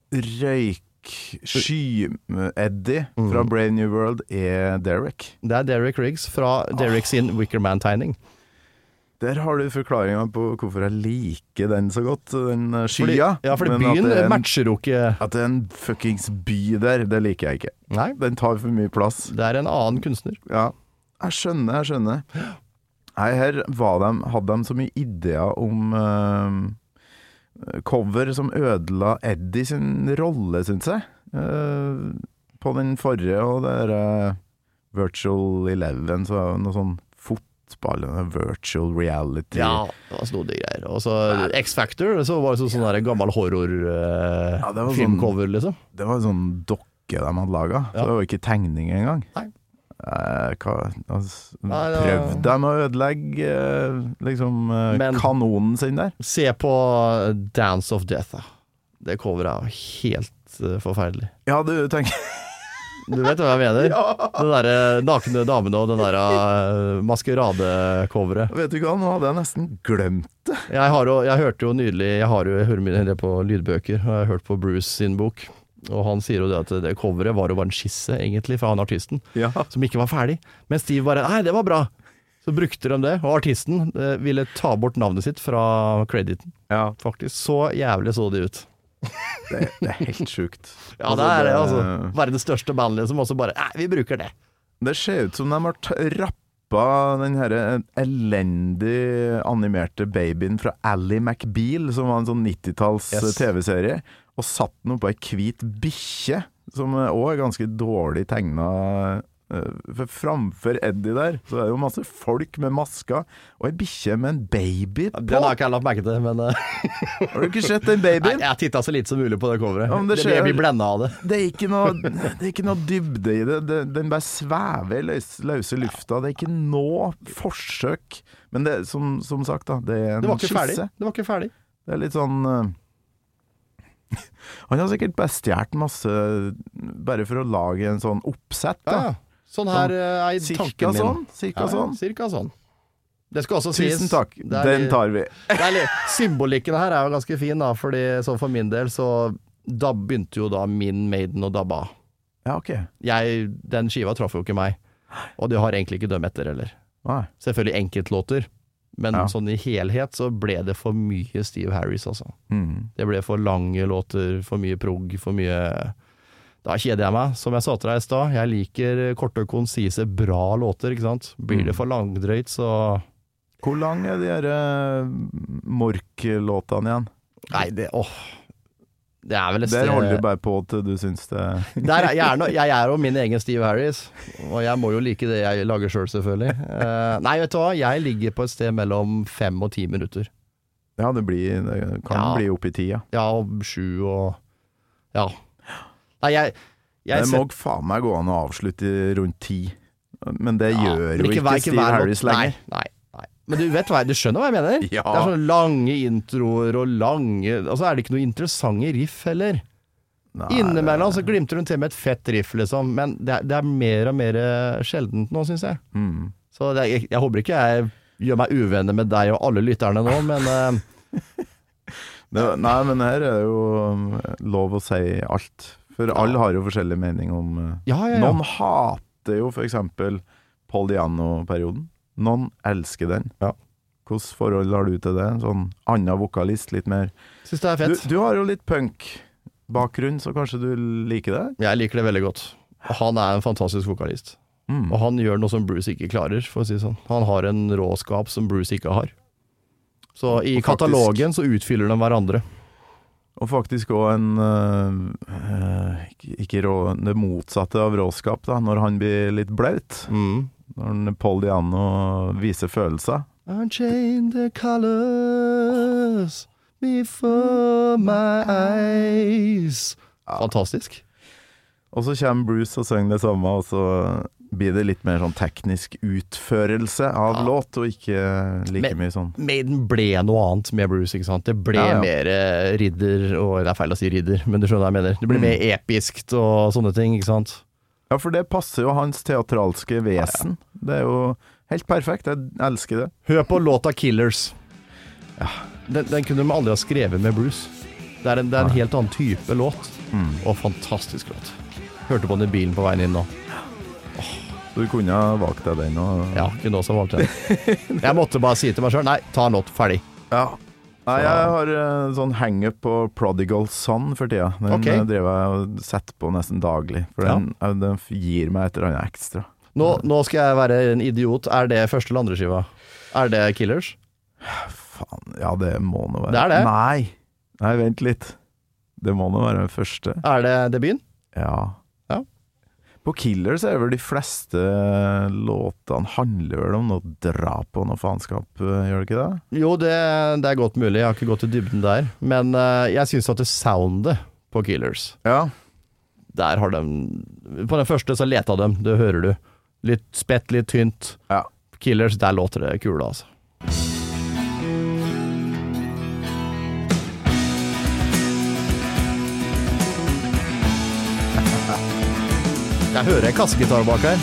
Sky-Eddie fra Brave New World er Derek. Det er Derek Riggs fra Derek sin Wicker Man-tegning. Der har du forklaringen på hvorfor jeg liker den så godt, den skya. Fordi byen matcher jo ikke. At det er en fuckings by der, det liker jeg ikke. Nei. Den tar for mye plass. Det er en annen kunstner. Ja, jeg skjønner. Nei, her hadde de så mye ideer om cover som ødela Eddie sin rolle, synes jeg. På den forrige og der Virtual Eleven, så var det noe sånn fotball, virtual reality. Ja, det var snodige greier. Og så X-Factor, så var det sånn der gammel horror filmcover, liksom. Det var sånn dokke de hadde laget, så det var ikke tegning engang. Nei. Prøvde de å ødelegge kanonen sin der? Se på Dance of Death, da. Det coveret helt forferdelig. Ja, du tenker Du vet hva jeg mener? Ja. Den der nakne damene og den der maskeradecoveret. Vet du hva, nå hadde jeg nesten glemt det. Jeg hørte jo nydelig, jeg hører mye det på lydbøker, og jeg har hørt på Bruce sin bok. Og han sier jo det at det coveret var jo bare en skisse egentlig fra han artisten, som ikke var ferdig. Men Steve bare, nei, det var bra. Så brukte de det, og artisten ville ta bort navnet sitt fra crediten. Ja. Faktisk, så jævlig så det ut. Det er helt sjukt. Ja, det er det, altså. Verdens største band som også bare, nei, vi bruker det. Det ser ut som de har rappa den her elendig animerte babyen fra Ally McBeal, som var en sånn 90-talls TV-serie, og satt den oppå ei hvit bikkje, som også er ganske dårlig tegnet. For framfor Eddie der, så er det jo masse folk med masker, og ei bikkje med en baby på. Den har ikke jeg lagt merke til, men Har du ikke sett den babyen? Nei, jeg tittet så litt som mulig på det coveret. Ja, det blir blendet av det. Det er ikke noe dybde i det. Den bare svever i løse lufta. Det er ikke noe forsøk. Men det, som sagt da, det er en skisse. Det var ikke ferdig. Det er litt sånn han har sikkert bestjert masse bare for å lage en sånn oppsett da. Ja. Sånn her er tanken min. Cirka sånn. Det skal også sies. Tusen takk, den tar vi. Symbolikken her er jo ganske fin da, fordi så for min del så da begynte jo da min Maiden å dabbe av. Ja, ok. Den skiva traff jo ikke meg, og det har egentlig ikke dømt etter heller. Nei. Selvfølgelig enkeltlåter, men sånn i helhet så ble det for mye Steve Harris altså. Det ble for lange låter, for mye prog, for mye... Da kjeder jeg meg, som jeg sa til deg i sted. Jeg liker korte og konsise, bra låter, ikke sant? Blir det for langdrøyt, så... Hvor lang er de her Mork-låtene igjen? Nei, det er vel et Der holder du bare på til du synes det... Jeg er jo min egen Steve Harris, og jeg må jo like det jeg lager selv, selvfølgelig. Nei, vet du hva? Jeg ligger på et sted mellom 5 og 10 minutter. Ja, det kan bli opp i 10, ja. Ja, og 7 og... Ja. Nei, det må faen meg gå an å avslutte rundt 10. Men det gjør jo ikke Steve Harris lenger. Nei. Men du skjønner hva jeg mener? Ja. Det er sånne lange introer og lange... Altså er det ikke noe interessante riff heller. Nei, innimellom så glimter hun til med et fett riff liksom. Men det er mer og mer sjeldent nå, synes jeg. Så jeg håper ikke jeg gjør meg uvenner med deg og alle lytterne nå, men... Nei, men her er jo lov å si alt. For alle har jo forskjellig mening om... Noen hater jo for eksempel Paul Diano-perioden. Noen elsker den. Hvordan forhold har du til det? Sånn annen vokalist, litt mer... Synes det er fett. Du har jo litt punk-bakgrunn, så kanskje du liker det? Jeg liker det veldig godt. Og han er en fantastisk vokalist. Og han gjør noe som Bruce ikke klarer, for å si det sånn. Han har en råskap som Bruce ikke har. Så i Og faktisk- katalogen så utfyller de hverandre. Og faktisk også ikke det motsatte av råskap, da, når han blir litt blaut. Når Paul Diano viser følelser. Unchain the colors before my eyes. Fantastisk. Og så kommer Bruce og synger det samme, og så blir det litt mer sånn teknisk utførelse av låt, og ikke like mye sånn. Maiden ble noe annet med Bruce, ikke sant? Det ble mer ridder, og det er feil å si ridder, men du skjønner hva jeg mener. Det ble mer episkt og sånne ting, ikke sant? Ja, for det passer jo hans teatralske vesen. Det er jo helt perfekt, jeg elsker det. Hør på låta Killers. Ja, den kunne de aldri ha skrevet med Bruce. Det er en helt annen type låt, og fantastisk låt. Hørte på den i bilen på veien inn nå. Så du kunne ha valgt deg den og... Ja, ikke nå som valgte den. Jeg måtte bare si til meg selv, nei, ta en låt, ferdig. Ja. Nei, jeg har sånn hang-up på Prodigal Son for tida. Den driver jeg og setter på nesten daglig, for den gir meg et eller annet ekstra. Nå skal jeg være en idiot. Er det første eller andre skiva? Er det Killers? Faen, ja, det må nå være. Det er det? Nei, vent litt. Det må nå være den første. Er det debuten? Ja. På Killers er vel de fleste låtene handler vel om noe drap og noe faenskap, gjør det ikke det? Jo, det er godt mulig. Jeg har ikke gått i dybden der. Men jeg synes at det soundet på Killers, der har de... På den første så leta de, det hører du. Litt spett, litt tynt. Ja. Killers, der låter det kule, altså. Jeg hører en kassegitar bak her.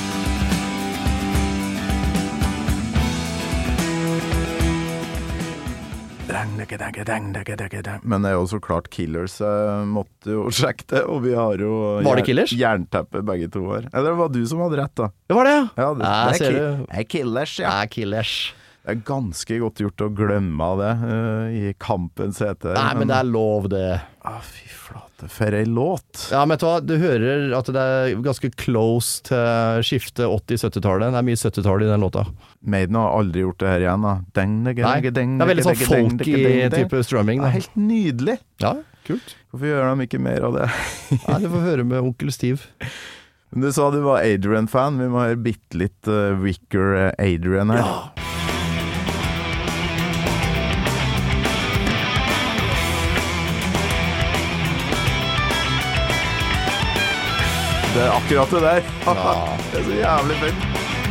Men det er jo så klart Killers. Jeg måtte jo sjekke det, og vi har jo Var det Killers? Jernteppe begge to her. Eller det var du som hadde rett, da. Det var det, ja. Det ser du. er Killers, ja. Killers. Det er ganske godt gjort å glemme av det i kampens hete. Nei, men det er lov, det. Fy flate, for ei låt. Ja, men vet du hva, du hører at det er ganske close til skiftet 80-70-tallet. Det er mye 70-tallet i den låta. Maiden har aldri gjort det her igjen, da. Nei, det er veldig sånn folky type strumming. Det er helt nydelig. Ja, kult. Hvorfor gjør de ikke mer av det? Nei, du får høre med onkel Steve. Du sa du var Adrian-fan. Vi må høre bitte litt Wicker Adrian her. Ja. Det er akkurat det der. Det er så jævlig fint.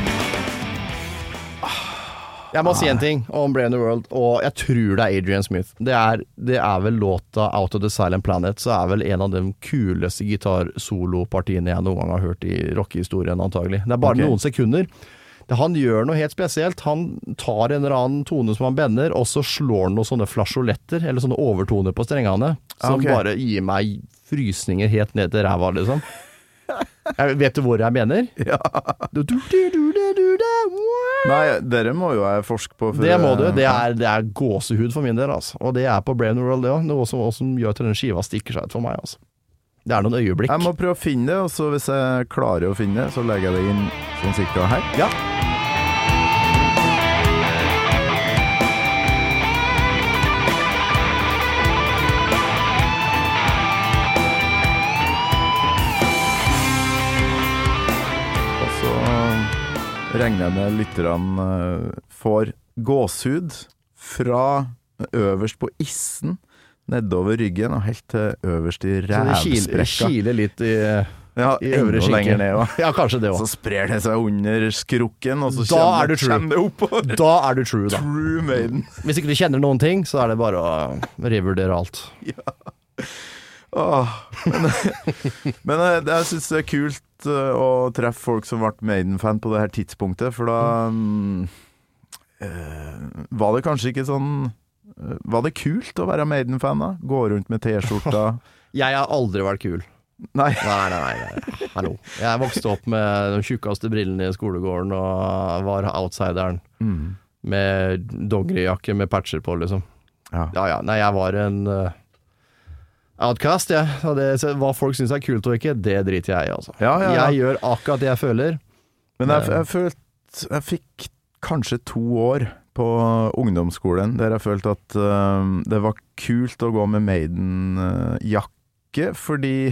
Jeg må si en ting om Brave New World, og jeg tror det er Adrian Smith. Det er vel låta Out of the Silent Planet, så er vel en av de kuleste gitarsolopartiene jeg noen gang har hørt i rockehistorien, antagelig. Det er bare noen sekunder. Han gjør noe helt spesielt. Han tar en eller annen tone som han bender, og så slår han noen sånne flasjoletter, eller sånne overtoner på strengene, som bare gir meg frysninger helt ned til ræva, liksom. Vet du hvor jeg mener? Ja. Nei, dere må jo jeg forske på. Det må du. Det er gåsehud for min del, altså. Og det er på Brave New World, det også. Noe som gjør til den skiva stikker seg ut for meg, altså. Det er noen øyeblikk. Jeg må prøve å finne det, og så hvis jeg klarer å finne det, så legger jeg det inn sånn cirka her. Ja. Regner jeg med lytterne får gåshud fra øverst på issen, nedover ryggen og helt til øverst i rævsprekka. Så det kiler litt i øvre enda lenger ned. Ja, kanskje det også. Så sprer det seg under skrukken, og så kommer det oppover. Da er du true, da. True Maiden. Hvis ikke du kjenner noen ting, så er det bare å revurdere alt. Ja. Men jeg synes det er kult å treffe folk som ble Maiden-fan på det her tidspunktet, for da var det kanskje ikke sånn. Var det kult å være Maiden-fan da? Gå rundt med t-skjorta? Jeg har aldri vært kul. Nei. Hallo. Jeg vokste opp med de tjukkeste brillene i skolegården og var outsideren med dongerijakke med patcher på, liksom. Ja. Nei, jeg var en Outcast, ja. Og hva folk synes er kult og ikke, det driter jeg i, altså. Ja. Jeg gjør akkurat det jeg føler. Men jeg følte jeg fikk kanskje 2 år på ungdomsskolen der jeg følte at det var kult å gå med Maiden-jakke, fordi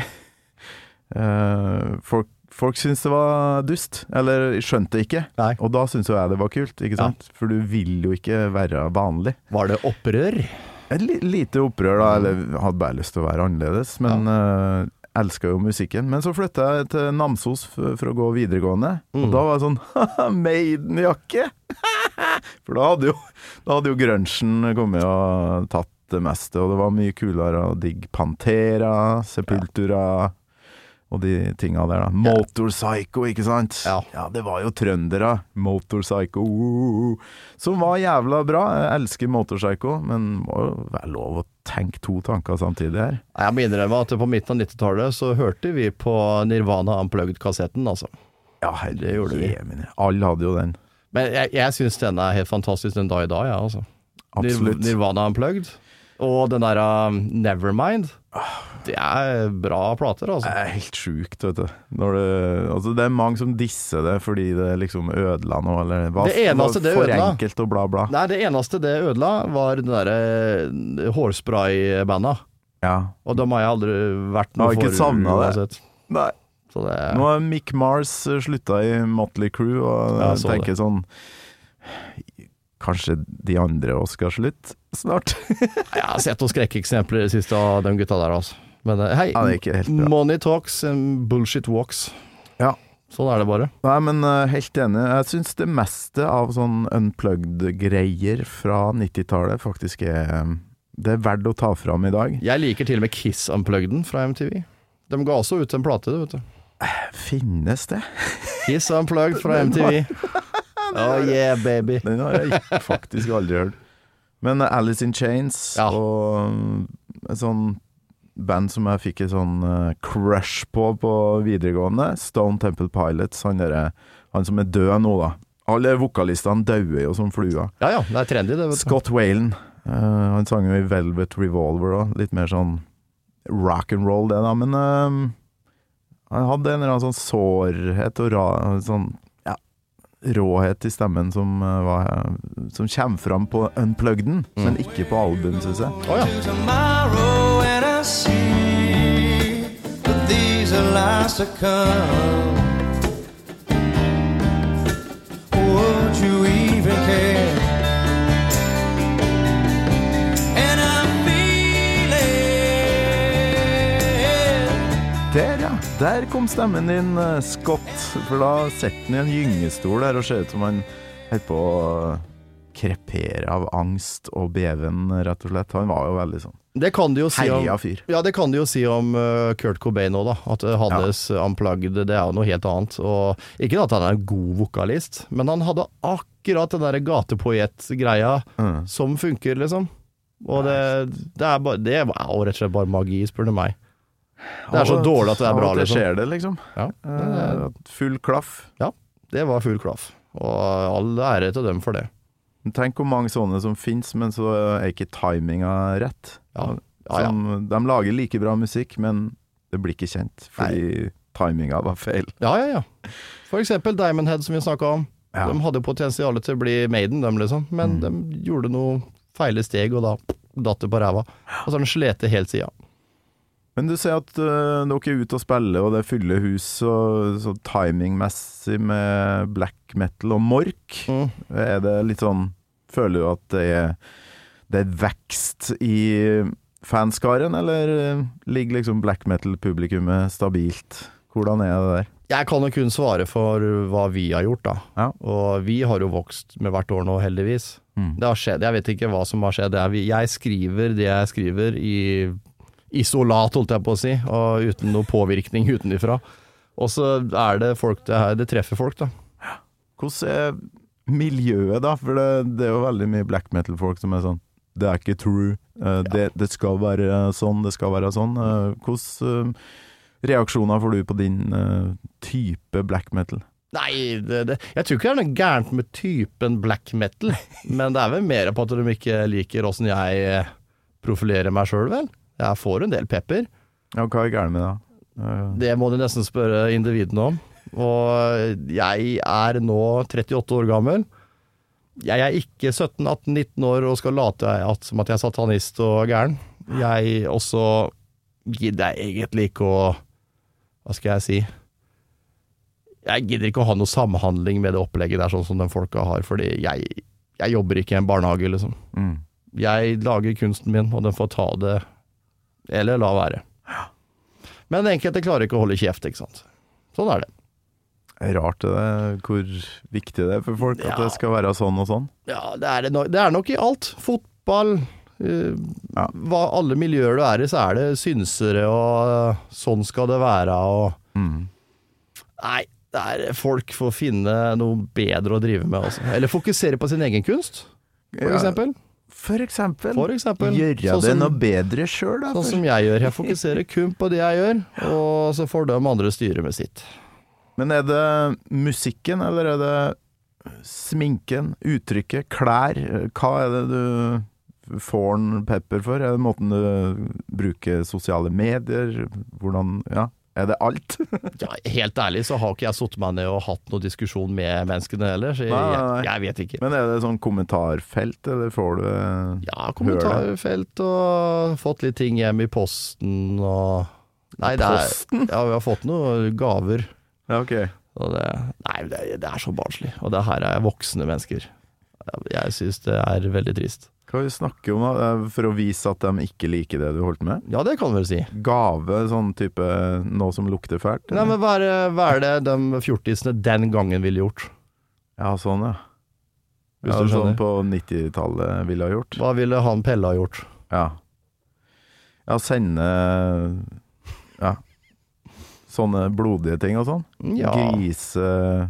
folk syntes det var dust, eller skjønte ikke. Nei. Og da syntes jo jeg det var kult, ikke sant? For du vil jo ikke være vanlig. Var det opprør? Et lite opprør da, eller hadde bare lyst til å være annerledes, men elsket jo musikken. Men så flyttet jeg til Namsos for å gå videregående, og da var det sånn, haha, Maiden-jakke! For da hadde jo grunchen kommet og tatt det meste, og det var mye kulere å digge Pantera, Sepultura, og de tingene der da. Motorpsycho, ikke sant? Ja, det var jo trøndere. Motorpsycho, som var jævla bra. Jeg elsker Motorpsycho, men må jo være lov å tenke 2 tanker samtidig her. Jeg må innrømme at på midten av 90-tallet så hørte vi på Nirvana Unplugged-kassetten, altså. Ja, det gjorde vi. Alle hadde jo den. Men jeg synes den er helt fantastisk den dag i dag, ja, altså. Absolutt. Nirvana Unplugged. Og den der Nevermind. Det er bra plater, altså. Det er helt sjukt, vet du. Altså, det er mange som disser det fordi det liksom ødela noe, eller hva for enkelt og bla bla. Nei, det eneste det ødela var den der hårspray-banda. Ja. Og da har jeg aldri vært noe for. Jeg har ikke savnet det. Nei. Nå har Mick Mars slutta i Motley Crue, og jeg tenker sånn, kanskje de andre også skal slutte snart. Jeg har sett noen skrekkeksempler i det siste av de gutta der, altså. Men hei, det er ikke helt bra. Money talks and bullshit walks. Ja. Sånn er det bare. Nei, men helt enig. Jeg synes det meste av sånn unplugged-greier fra 90-tallet faktisk det er verdt å ta fram i dag. Jeg liker til og med Kiss Unpluggeden fra MTV. De ga også ut en plate, det, vet du. Finnes det? Kiss Unplugged fra MTV. Oh yeah, baby. Den har jeg faktisk aldri hørt. Men Alice in Chains og en sånn band som jeg fikk en sånn crush på videregående, Stone Temple Pilots, han som er død nå da. Alle vokalistene døde jo som flua. Ja, det er trendy det, vet du. Scott Whalen, han sang jo i Velvet Revolver også, litt mer sånn rock and roll det da, men han hadde en eller annen sånn sårhet og sånn råhet i stemmen som kommer fram på Unpluggeden, men ikke på album, synes jeg. Tomorrow and I see that these are last to come. Would you even care? And I'm feeling. Der kom stemmen din, Scott, for da setter han i en gyngestol der og ser ut som han helt på å krepere av angst og beven, rett og slett. Han var jo veldig sånn det kan du jo si om, fyr. Ja, det kan du jo si om Kurt Cobain også da, at hans Unplugged, det er jo noe helt annet. Og ikke at han er en god vokalist, men han hadde akkurat den der gatepoet-greia som funker, liksom. Og det er rett og slett bare magi, spør du meg. Det er så dårlig at det er bra, liksom. liksom. Det skjer det, liksom. Ja. Full klaff. Ja, det var full klaff. Og all ære til dem for det. Tenk hvor mange sånne som finnes, men så er ikke timinga rett. De lager like bra musikk, men det blir ikke kjent, fordi timinga var feil. Ja. For eksempel Diamond Head, som vi snakket om. Ja. De hadde potensialet til å bli Maiden, liksom. Men de gjorde noe feile steg, og da datt det på ræva. Og så har den slete helt siden. Men du ser at dere er ute og spiller, og det fyller hus, og så timingmessig med black metal og mork. Er det litt sånn, føler du at det er vekst i fanskaren, eller ligger liksom black metal-publikummet stabilt? Hvordan er det der? Jeg kan jo kun svare for hva vi har gjort da. Ja. Og vi har jo vokst med hvert år nå, heldigvis. Det har skjedd, jeg vet ikke hva som har skjedd. Jeg skriver det jeg skriver i isolat, holdt jeg på å si, og uten noe påvirkning utenifra. Og så er det folk det treffer folk da. Hvordan er miljøet da? For det er jo veldig mye black metal-folk som er sånn, det er ikke true, det skal være sånn, det skal være sånn. Hvordan reaksjoner får du på din type black metal? Nei, jeg tror ikke det er noe gærent med typen black metal, men det er vel mer på at de ikke liker hvordan jeg profilerer meg selv, vel? Jeg får en del pepper. Ja, hva er gærent med det? Det må du nesten spørre individene om. Og jeg er nå 38 år gammel. Jeg er ikke 17, 18, 19 år og skal late som at jeg er satanist og gæren. Jeg også gidder egentlig ikke å, hva skal jeg si, jeg gidder ikke å ha noe samhandling med det opplegget der, sånn som den folka har, fordi jeg jobber ikke i en barnehage, liksom. Jeg lager kunsten min, og den får ta det, eller la være. Men enkelte klarer ikke å holde kjeft, ikke sant? Sånn er det. Rart det, hvor viktig det er for folk at det skal være sånn og sånn. Ja, det er nok i alt. Fotball, hva alle miljøer du er i, så er det synsere, og sånn skal det være, og nei, det er folk får finne noe bedre å drive med også. Eller fokusere på sin egen kunst, for eksempel. For eksempel. Gjøre sånn det som, noe bedre selv da. Sånn som jeg gjør. Jeg fokuserer kun på det jeg gjør, og så får de andre styre med sitt. Men er det musikken, eller er det sminken, uttrykket, klær? Hva er det du får en pepper for? Er det måten du bruker sosiale medier? Hvordan, er det alt? Ja, helt ærlig så har ikke jeg suttet meg ned og hatt noen diskusjon med menneskene heller, så jeg vet ikke. Men er det sånn kommentarfelt, eller får du Ja, kommentarfelt og fått litt ting hjem i posten og Nei, posten? Ja, vi har fått noen gaver. Ja, ok. Og det er så barnslig. Og det her er voksne mennesker. Jeg synes det er veldig trist. Hva vi snakker om da, for å vise at de ikke liker det du holdt med? Ja, det kan vi vel si. Gave, sånn type noe som lukter fælt? Nei, men hva er det de fjortisene den gangen ville gjort? Ja, sånn Hvis du sånn skjønner. på 90-tallet ville ha gjort. Hva ville han Pelle ha gjort? Ja, sende sånne blodige ting og sånn. Ja. Grisehjerter.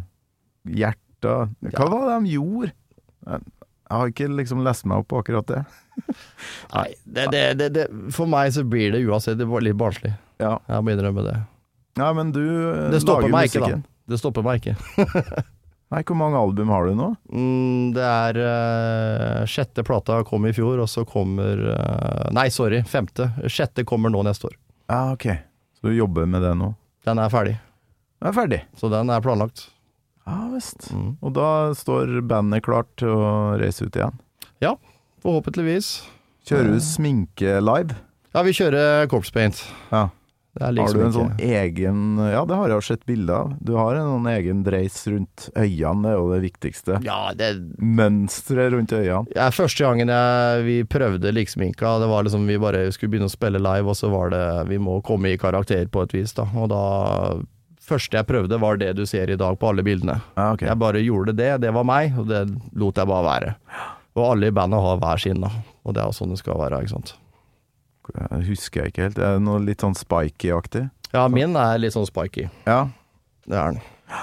Hva var det de gjorde? Jeg har ikke liksom lest meg opp på akkurat det. Nei, det for meg så blir det uansett, det var litt barnslig. Ja. Jeg må innrømme det. Ja, men du Det stopper lager meg ikke musikken. da. Det stopper meg ikke. Nei, hvor mange album har du nå? Det er sjette plata kom i fjor, og så kommer nei, sorry, femte. Sjette kommer nå neste år. Ja, ok. Så du jobber med det nå? Den er ferdig. Den er ferdig? Så den er planlagt. Ja, visst. Og da står bandet klart til å reise ut igjen? Ja, forhåpentligvis. Kjører du sminke live? Ja, vi kjører corpse paint. Ja. Det er Har liksom du en ikke sånn egen... Ja, det har jeg sett bilder av. Du har en sånn egen dreis rundt øynene, det er jo det viktigste. Ja, det... Mønstret rundt øynene. Ja, første gangen vi prøvde liksminka, det var liksom vi bare skulle begynne å spille live, og så var det, vi må komme i karakter på et vis da. Og da, første jeg prøvde var det du ser i dag på alle bildene. Ja, ok. Jeg bare gjorde det var meg, og det lot jeg bare være. Og alle i bandet har hver sin da, og det er sånn det skal være, ikke sant? Jeg husker jeg ikke helt. Er det noe litt sånn spiky-aktig? Ja, min er litt sånn spiky. Ja. Det er den.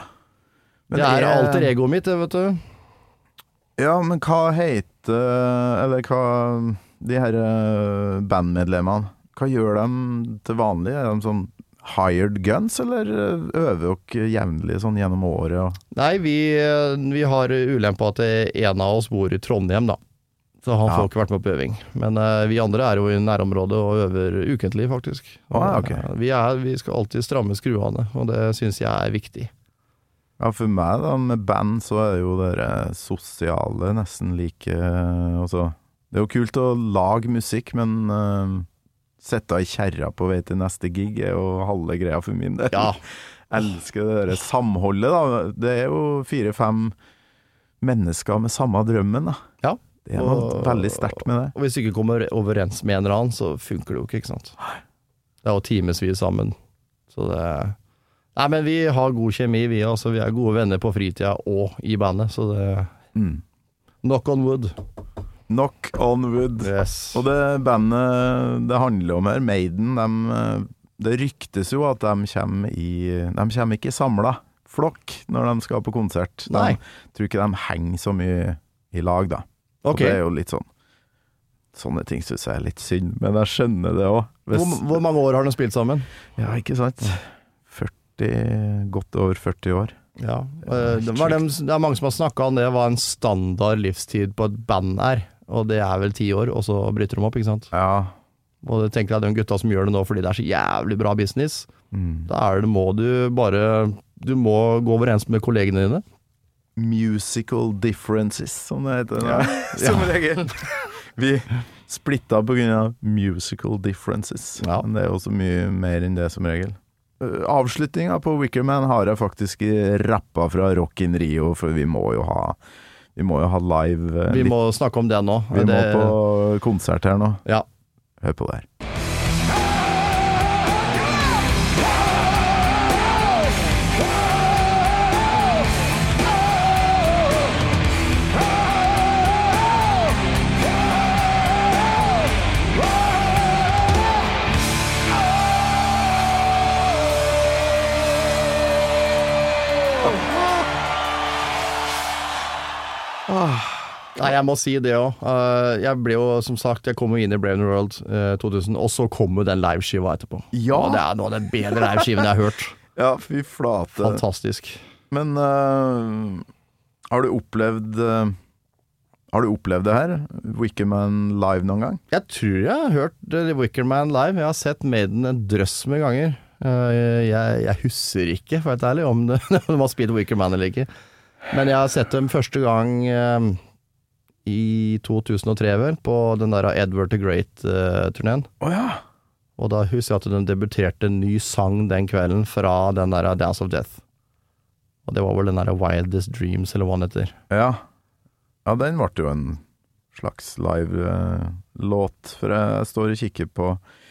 Men det er alter egoet mitt, det, vet du. Ja, men hva heter... Eller hva... De her bandmedlemmene, hva gjør de til vanlig? Er de sånn hired guns, eller øver dere jevnlig sånn gjennom året? Og... Nei, vi har ulempe at en av oss bor i Trondheim da. Så han får ikke vært med på øving. Men vi andre er jo i nærområdet og øver ukentlig, faktisk. Okay. Vi skal alltid stramme skruene, og det synes jeg er viktig. Ja, for meg da, med band, så er det jo det sosiale nesten like... Altså, det er jo kult å lage musikk, men sette i kjerra på vei til neste gig er jo halve greia for min del. Ja. Elsker det samholdet da. Det er jo 4-5 mennesker med samme drømmen da. Ja. Det er noe veldig sterkt med det. Og hvis du ikke kommer overens med en eller annen, så funker det jo ikke sant? Det er jo timesvis sammen. Så det... Nei, men vi har god kjemi, vi også. Vi er gode venner på fritida og i bandet, så det... Knock on wood. Knock on wood. Yes. Og det bandet det handler om her, Maiden, det ryktes jo at de kommer ikke samlet flokk når de skal på konsert. Nei. Tror ikke de henger så mye i lag da. Ok. Og det er jo litt sånn, sånne ting synes jeg er litt synd, men jeg skjønner det også. Hvor mange år har de spilt sammen? Ja, ikke sant? 40, godt over 40 år. Ja, det er mange som har snakket om det hva en standard livstid på et band er, og det er vel 10 år, og så bryter de opp, ikke sant? Ja, Og jeg tenker at de gutta som gjør det nå fordi det så jævlig bra business, da du må gå overens med kollegene dine. Musical differences, som det heter. Som regel. Vi splitta på grunn av musical differences. Men det også mye mer enn det som regel. Avslutninga på Wickerman har jeg faktisk rappa fra Rock in Rio, for vi må jo ha live. Vi må snakke om det nå. Vi må på konsert her nå. Ja. Hør på det her. Nei, jeg må si det også. Jeg ble jo, som sagt, jeg kom jo inn i Brave New World 2000, og så kom jo den liveskiva etterpå. Ja! Og det noe av den bedre liveskiven jeg har hørt. Ja, fy flate. Fantastisk. Men har du opplevd det her? Wickerman live noen gang? Jeg tror jeg har hørt Wickerman live. Jeg har sett Maiden en drøss med ganger. Jeg husker ikke, for å være ærlig, om de har spilt Wickerman eller ikke. Men jeg har sett dem første gang i 2003 vel, på den der Edward the Great-turneen. Ja. Og da husker jeg at de debuterte en ny sang den kvelden fra den der Dance of Death. Og det var vel den der Wildest Dreams, eller hva den heter. Ja, den ble jo en slags live-låt, for jeg står og kikker på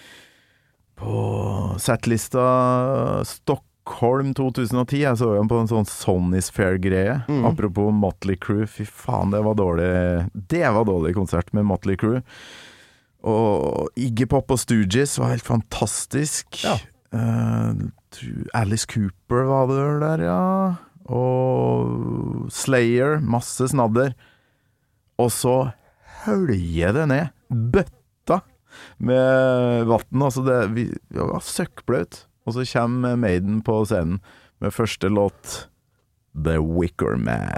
settlista Stockholm 2010. Jeg så jo på en sånn Sonisphere-greie. Apropos Motley Crue, fy faen, det var dårlig konsert med Motley Crue. Og Iggy Pop og Stooges var helt fantastisk. Ja. Alice Cooper var det der, ja. Og Slayer, masse snadder. Og så høljer det ned. Bøtta med vatten. Altså det var søkkbløt. Og så kommer Maiden på scenen med første låt The Wicker Man.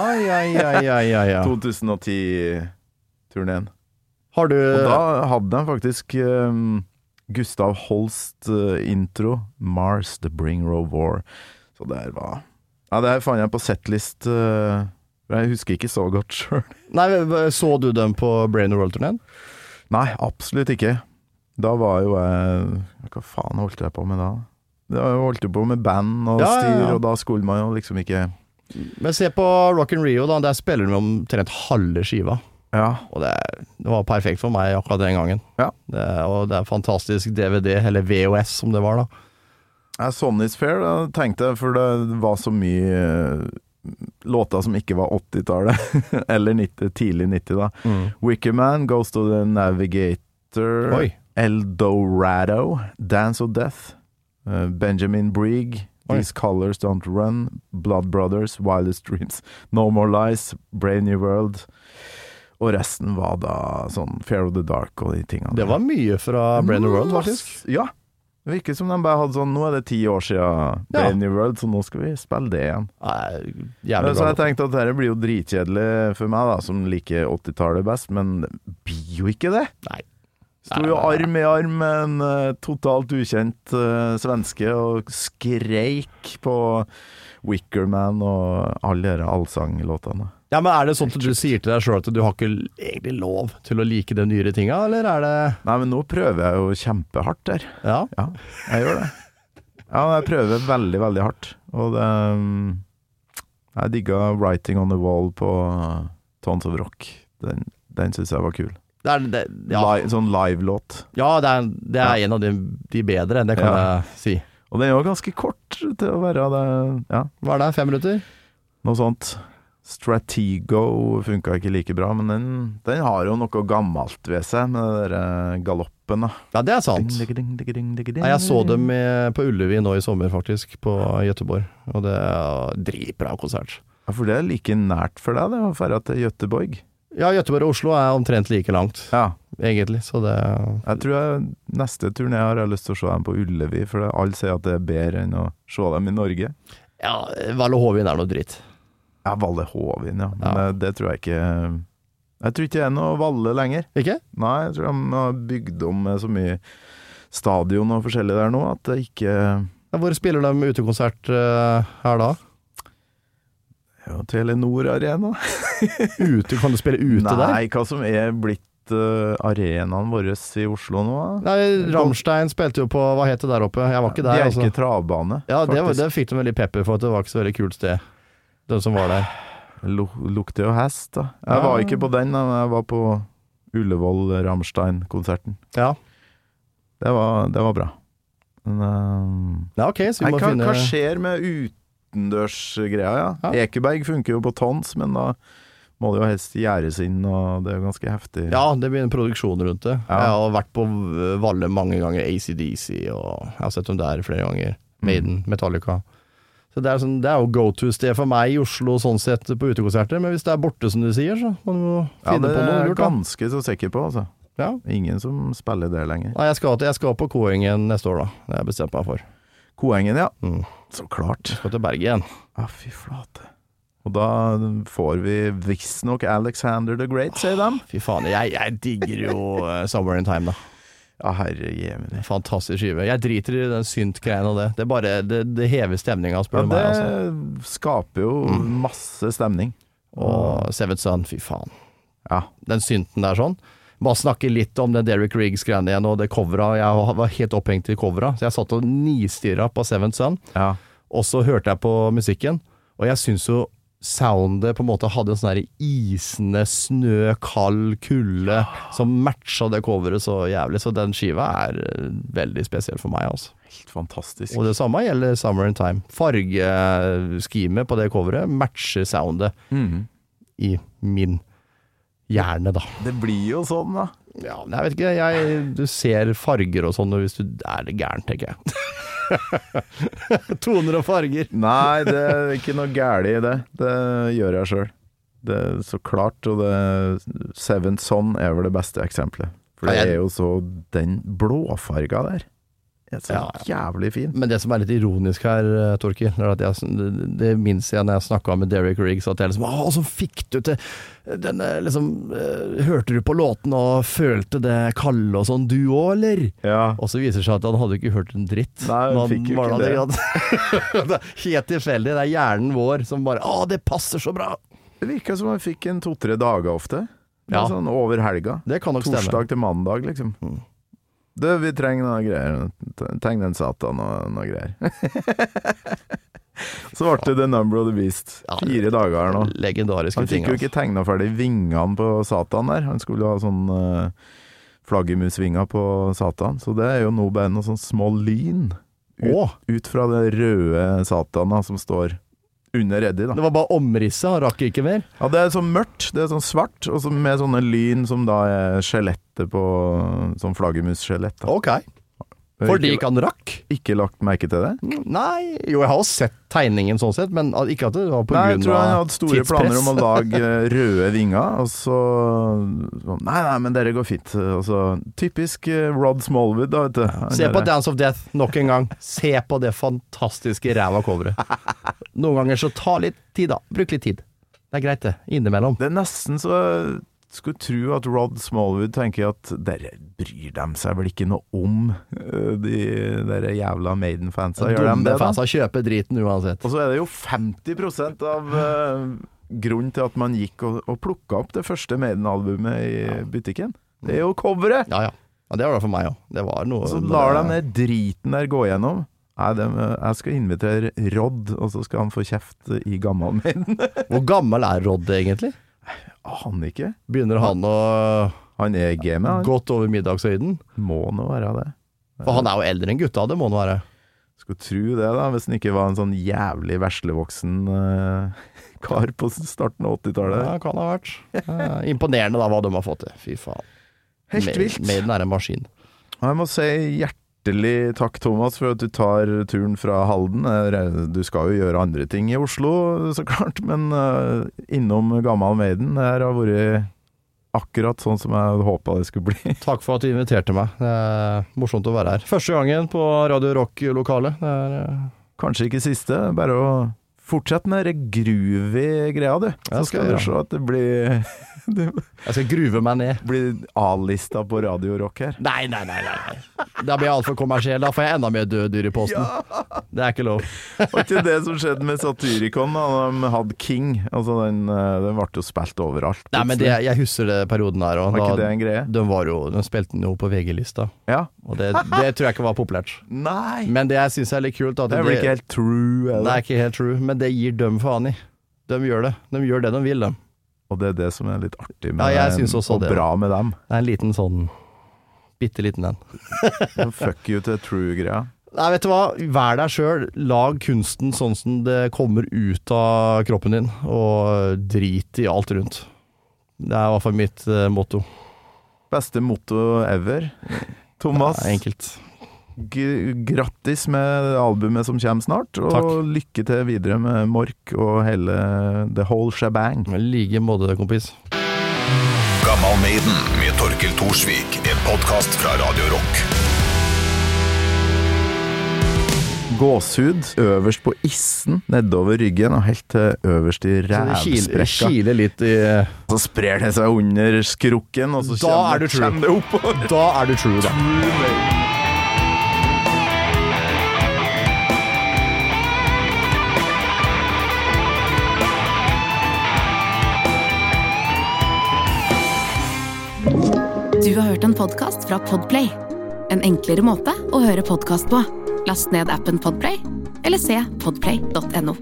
Ja. 2010-turneen. Har du... Og da hadde de faktisk Gustav Holst intro, Mars, The Bringer of War. Så det var... Ja, det her fant jeg på setlist. Jeg husker ikke så godt selv. Nei, så du dem på Brave New World-turneen? Nei, absolutt ikke. Da var jo hva faen holdt jeg på med da? Jeg holdt på med band og styr, og da skulle man jo liksom ikke... Men se på Rock in Rio da, der spiller de omtrent halve skiva. Ja. Og det var perfekt for meg akkurat den gangen. Ja. Og det fantastisk DVD, eller VHS som det var da. Sonisphere, tenkte jeg, for det var så mye låter som ikke var 80-tallet, eller tidlig 90 da. Wickerman, Ghost of the Navigator, Eldorado, Dance of Death, Benjamin Brigg, These Colors Don't Run, Blood Brothers, Wildest Dreams, No More Lies, Brave New World, og resten var da sånn Fear of the Dark og de tingene. Det var mye fra Brave New World, faktisk. Ja, det virker som de bare hadde sånn, nå det 10 år siden Brave New World, så nå skal vi spille det igjen. Så jeg tenkte at dette blir jo dritkjedelig for meg da, som liker 80-tallet best, men det blir jo ikke det. Nei. Sto jo arm i arm med en totalt ukjent svenske og skreik på Wickerman og alle de allsanglåtene. Ja, men det sånn at du sier til deg selv at du har ikke egentlig lov til å like de nyere tinga, eller det... Nei, men nå prøver jeg jo kjempehardt der. Ja, jeg gjør det. Ja, jeg prøver veldig, veldig hardt. Og det... Jeg digget Writing on the Wall på Tons of Rock. Den synes jeg var kul. Sånn live-låt. Ja, det en av de bedre, det kan jeg si. Og den er jo ganske kort til å være det. Ja. Hva det? 5 minutter? Noe sånt. Stratego funket ikke like bra, men den har jo noe gammelt ved seg, med den galoppen da. Ja, det sant. Nei, jeg så dem på Ullevi nå i sommer faktisk, på Göteborg, og det dritbra konsert. Ja, for det like nært for deg, det å fære til Göteborg. Ja, Göteborg og Oslo omtrent like langt, egentlig, så det... Jeg tror neste turné har jeg lyst til å se dem på Ullevi, for alle sier at det bedre enn å se dem i Norge. Ja, Valle Hovin noe dritt. Ja, Valle Hovin, men det tror jeg ikke... Jeg tror ikke det er noe Valle lenger. Ikke? Nei, jeg tror de har bygd om med så mye stadion og forskjellig der nå, at det ikke... Ja, hvor spiller de utekonsert her da? Ja, Telenor Arena. Kan du spille ute der? Nei, hva som er blitt arenaen vår i Oslo nå? Nei, Rammstein spilte jo på, hva het det der oppe? Jeg var ikke der, Bjerke travbane. Ja, det fikk de veldig pepper for at det var ikke så veldig kult sted. Den som var der. Lukter jo hest, da. Jeg var ikke på den, men jeg var på Ullevål Rammstein-konserten. Ja. Det var bra. Men, ja, ok, så vi må finne... Hva skjer med utendørsgreia, ja? Ekeberg funker jo på tons, men da må det jo helst gjæres inn, og det er jo ganske heftig. Ja, det blir en produksjon rundt det. Ja. Jeg har vært på Valle mange ganger, AC/DC, og jeg har sett dem der flere ganger. Maiden, Metallica. Så det er jo go-to-sted for meg i Oslo, sånn sett, på utekonserter, men hvis det er borte, som du sier, så må du finne på noe lurt. Ja, det er jeg ganske så sikker på, altså. Ja. Ingen som spiller der lenger. Nei, jeg skal på Koengen neste år, da. Det har jeg bestemt meg for. Koengen, ja. Så klart. Jeg skal til Bergen. Ja, fy flate. Og da får vi visstnok Alexander the Great, sier de. Fy faen, jeg digger jo Somewhere in Time, da. Ja, herre jemini. Fantastisk skive. Jeg driter i den synt-greien og det. Det er bare, det hever stemningen, spør du meg. Det skaper jo masse stemning. Og Seventh Son, fy faen. Ja. Den synten der sånn. Bare snakke litt om den Derek Riggs-greiene igjen, og det coveret. Jeg var helt opphengt i coveret, så jeg satt og nistirret på Seventh Son. Ja. Og så hørte jeg på musikken, og jeg synes jo soundet på en måte hadde en sånn her isende, snø, kald, kulde som matcha det coveret så jævlig, så den skiva er veldig spesiell for meg, altså. Helt fantastisk. Og det samme gjelder Summer in Time. Fargeskimet på det coveret matcher soundet i min hjerne, da. Det blir jo sånn, da. Ja, jeg vet ikke, du ser farger og sånn, og hvis du er det gærent, tenker jeg. Toner og farger. Nei, det er ikke noe gærlig i det. Det gjør jeg selv. Det er så klart, og Seventh Son er vel det beste eksempelet. For det er jo så den blåfarga der. Det er så jævlig fin. Men det som er litt ironisk her, Torkil, er at det minns jeg når jeg snakket med Derek Riggs, at jeg liksom, så fikk du til denne, liksom, hørte du på låten og følte det kalde og sånn, du også, eller? Ja. Og så viser det seg at han hadde ikke hørt en dritt. Nei, han fikk jo ikke det. Det er helt tilfeldig, det er hjernen vår som bare, det passer så bra. Det virker som han fikk 2-3 dager ofte. Ja. Sånn over helga. Det kan nok stemme. Torsdag til mandag, liksom. Vi trenger noe greier. Tegn den satan og noe greier. Så ble det The Number of the Beast. 4 dager her nå. Legendariske ting. Han fikk jo ikke tegnet ferdig vingene på satan der. Han skulle ha sånn flaggermusvinger på satan. Så det er jo nå bare noen sånn små lyn ut fra det røde satana som står under Eddie, da. Det var bare omrisset, han rakk ikke mer? Ja, det er sånn mørkt, det er sånn svart, og så med sånne lyn som da er skjelettet på sånn flaggermus-skjelett. Ok. Fordi ikke han rakk? Ikke lagt merke til det? Nei, jo, jeg har også sett tegningen sånn sett, men ikke at det var på grunn av tidspress. Jeg tror han hadde store planer om å lage røde vinger, og så nei, men dere går fint. Og så typisk Rod Smallwood, da, vet du. Se på Dance of Death nok en gang. Se på det fantastiske ræva coveret. Noen ganger så ta litt tid, da. Bruk litt tid. Det er greit, det. Innimellom. Det er nesten så skulle tro at Rod Smallwood tenker at dere bryr dem seg vel ikke noe om de der jævla Maiden-fansa. Gjør dem det, da? Fansa kjøper driten uansett. Og så er det jo 50% av grunnen til at man gikk og plukket opp det første Maiden-albumet i butikken. Det er jo coveret! Ja, det var det for meg også. Det var noe. Og så lar de den driten der gå gjennom. Nei, jeg skal invitere Rod, og så skal han få kjeft i gammel Maiden. Hvor gammel er Rod egentlig? Han ikke. Begynner han å Han er gamet, godt over middagshøyden? Må nå være det. For han er jo eldre enn gutta, det må nå være. Skulle tro det, da, hvis han ikke var en sånn jævlig veslevoksen kar på starten av 80-tallet. Ja, kan ha vært. Imponerende da, hva de har fått til. Fy faen. Helt vilt. Maiden er en maskin. Jeg må si hjertelig takk, Thomas, for at du tar turen fra Halden. Du skal jo gjøre andre ting i Oslo, så klart, men innom gammel Maiden, det her har vært akkurat sånn som jeg håpet det skulle bli. Takk for at du inviterte meg. Det er morsomt å være her. Første gangen på Radio Rock-lokalet. Kanskje ikke siste, bare å Fortsett med det groovy greia, du. Ja, Så skal du se at det blir Jeg skal gruve meg ned. blir A-lista på Radio Rock her. Nei. Da blir jeg alt for kommersiell. Da får jeg enda mer døde dyr i posten. Det er ikke lov. Var ikke det som skjedde med Satyricon da de hadde King? Altså den ble jo spilt overalt. Nei, men jeg husker det perioden her. Og Var ikke da, det en greie? de spilte den jo på VG-lista. Ja. Og det tror jeg ikke var populært. Nei! Men det jeg synes er litt kult at Det er vel ikke helt true, Det eller? er ikke helt true, men det gir dem faen i. De gjør det. De gjør det de vil, de. Og det er det som er litt artig med Ja, jeg synes også og det. bra med dem. Det er en liten sånn bitte liten en. Fuck you til true-greia. Nei, vet du hva? Vær deg sjøl. Lag kunsten sånn som det kommer ut av kroppen din, og drit i alt rundt. Det er i hvert fall mitt motto. Beste motto ever. Thomas, Det er enkelt. grattis med albumet som kommer snart, og Takk. lykke til videre med Mork og hele the whole shebang. I like måte, kompis. Gammal Maiden med Torkel Thorsvik, en podcast fra Radio Rock. Gåshud øverst på issen, nedover ryggen og helt til øverst i Så det rævsprekka. kiler litt i Så sprer det seg under skrukken, og så Da er du true. kommer det oppover. Da er du true, da. Du har hørt en podcast fra Podplay. En enklere måte å høre podcast på. Last ned appen Podplay, eller se podplay.no.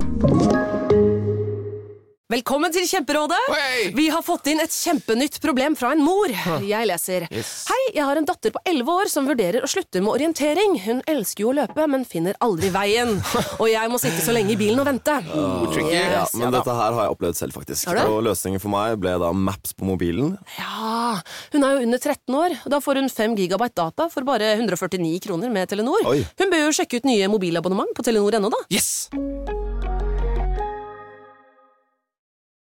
Velkommen til Kjemperådet. Vi har fått inn et kjempenytt problem fra en mor. Jeg leser. Hei, jeg har en datter på 11 år som vurderer å slutte med orientering. Hun elsker jo å løpe, men finner aldri veien. Og jeg må sitte så lenge i bilen og vente. Ja, men dette her har jeg opplevd selv, faktisk. Har du? Og løsningen for meg ble da Maps på mobilen. Ja, hun er jo under 13 år. Da får hun 5 gigabyte data for bare 149 kroner med Telenor. Oi. Hun bør jo sjekke ut nye mobilabonnement på Telenor.no da. Yes!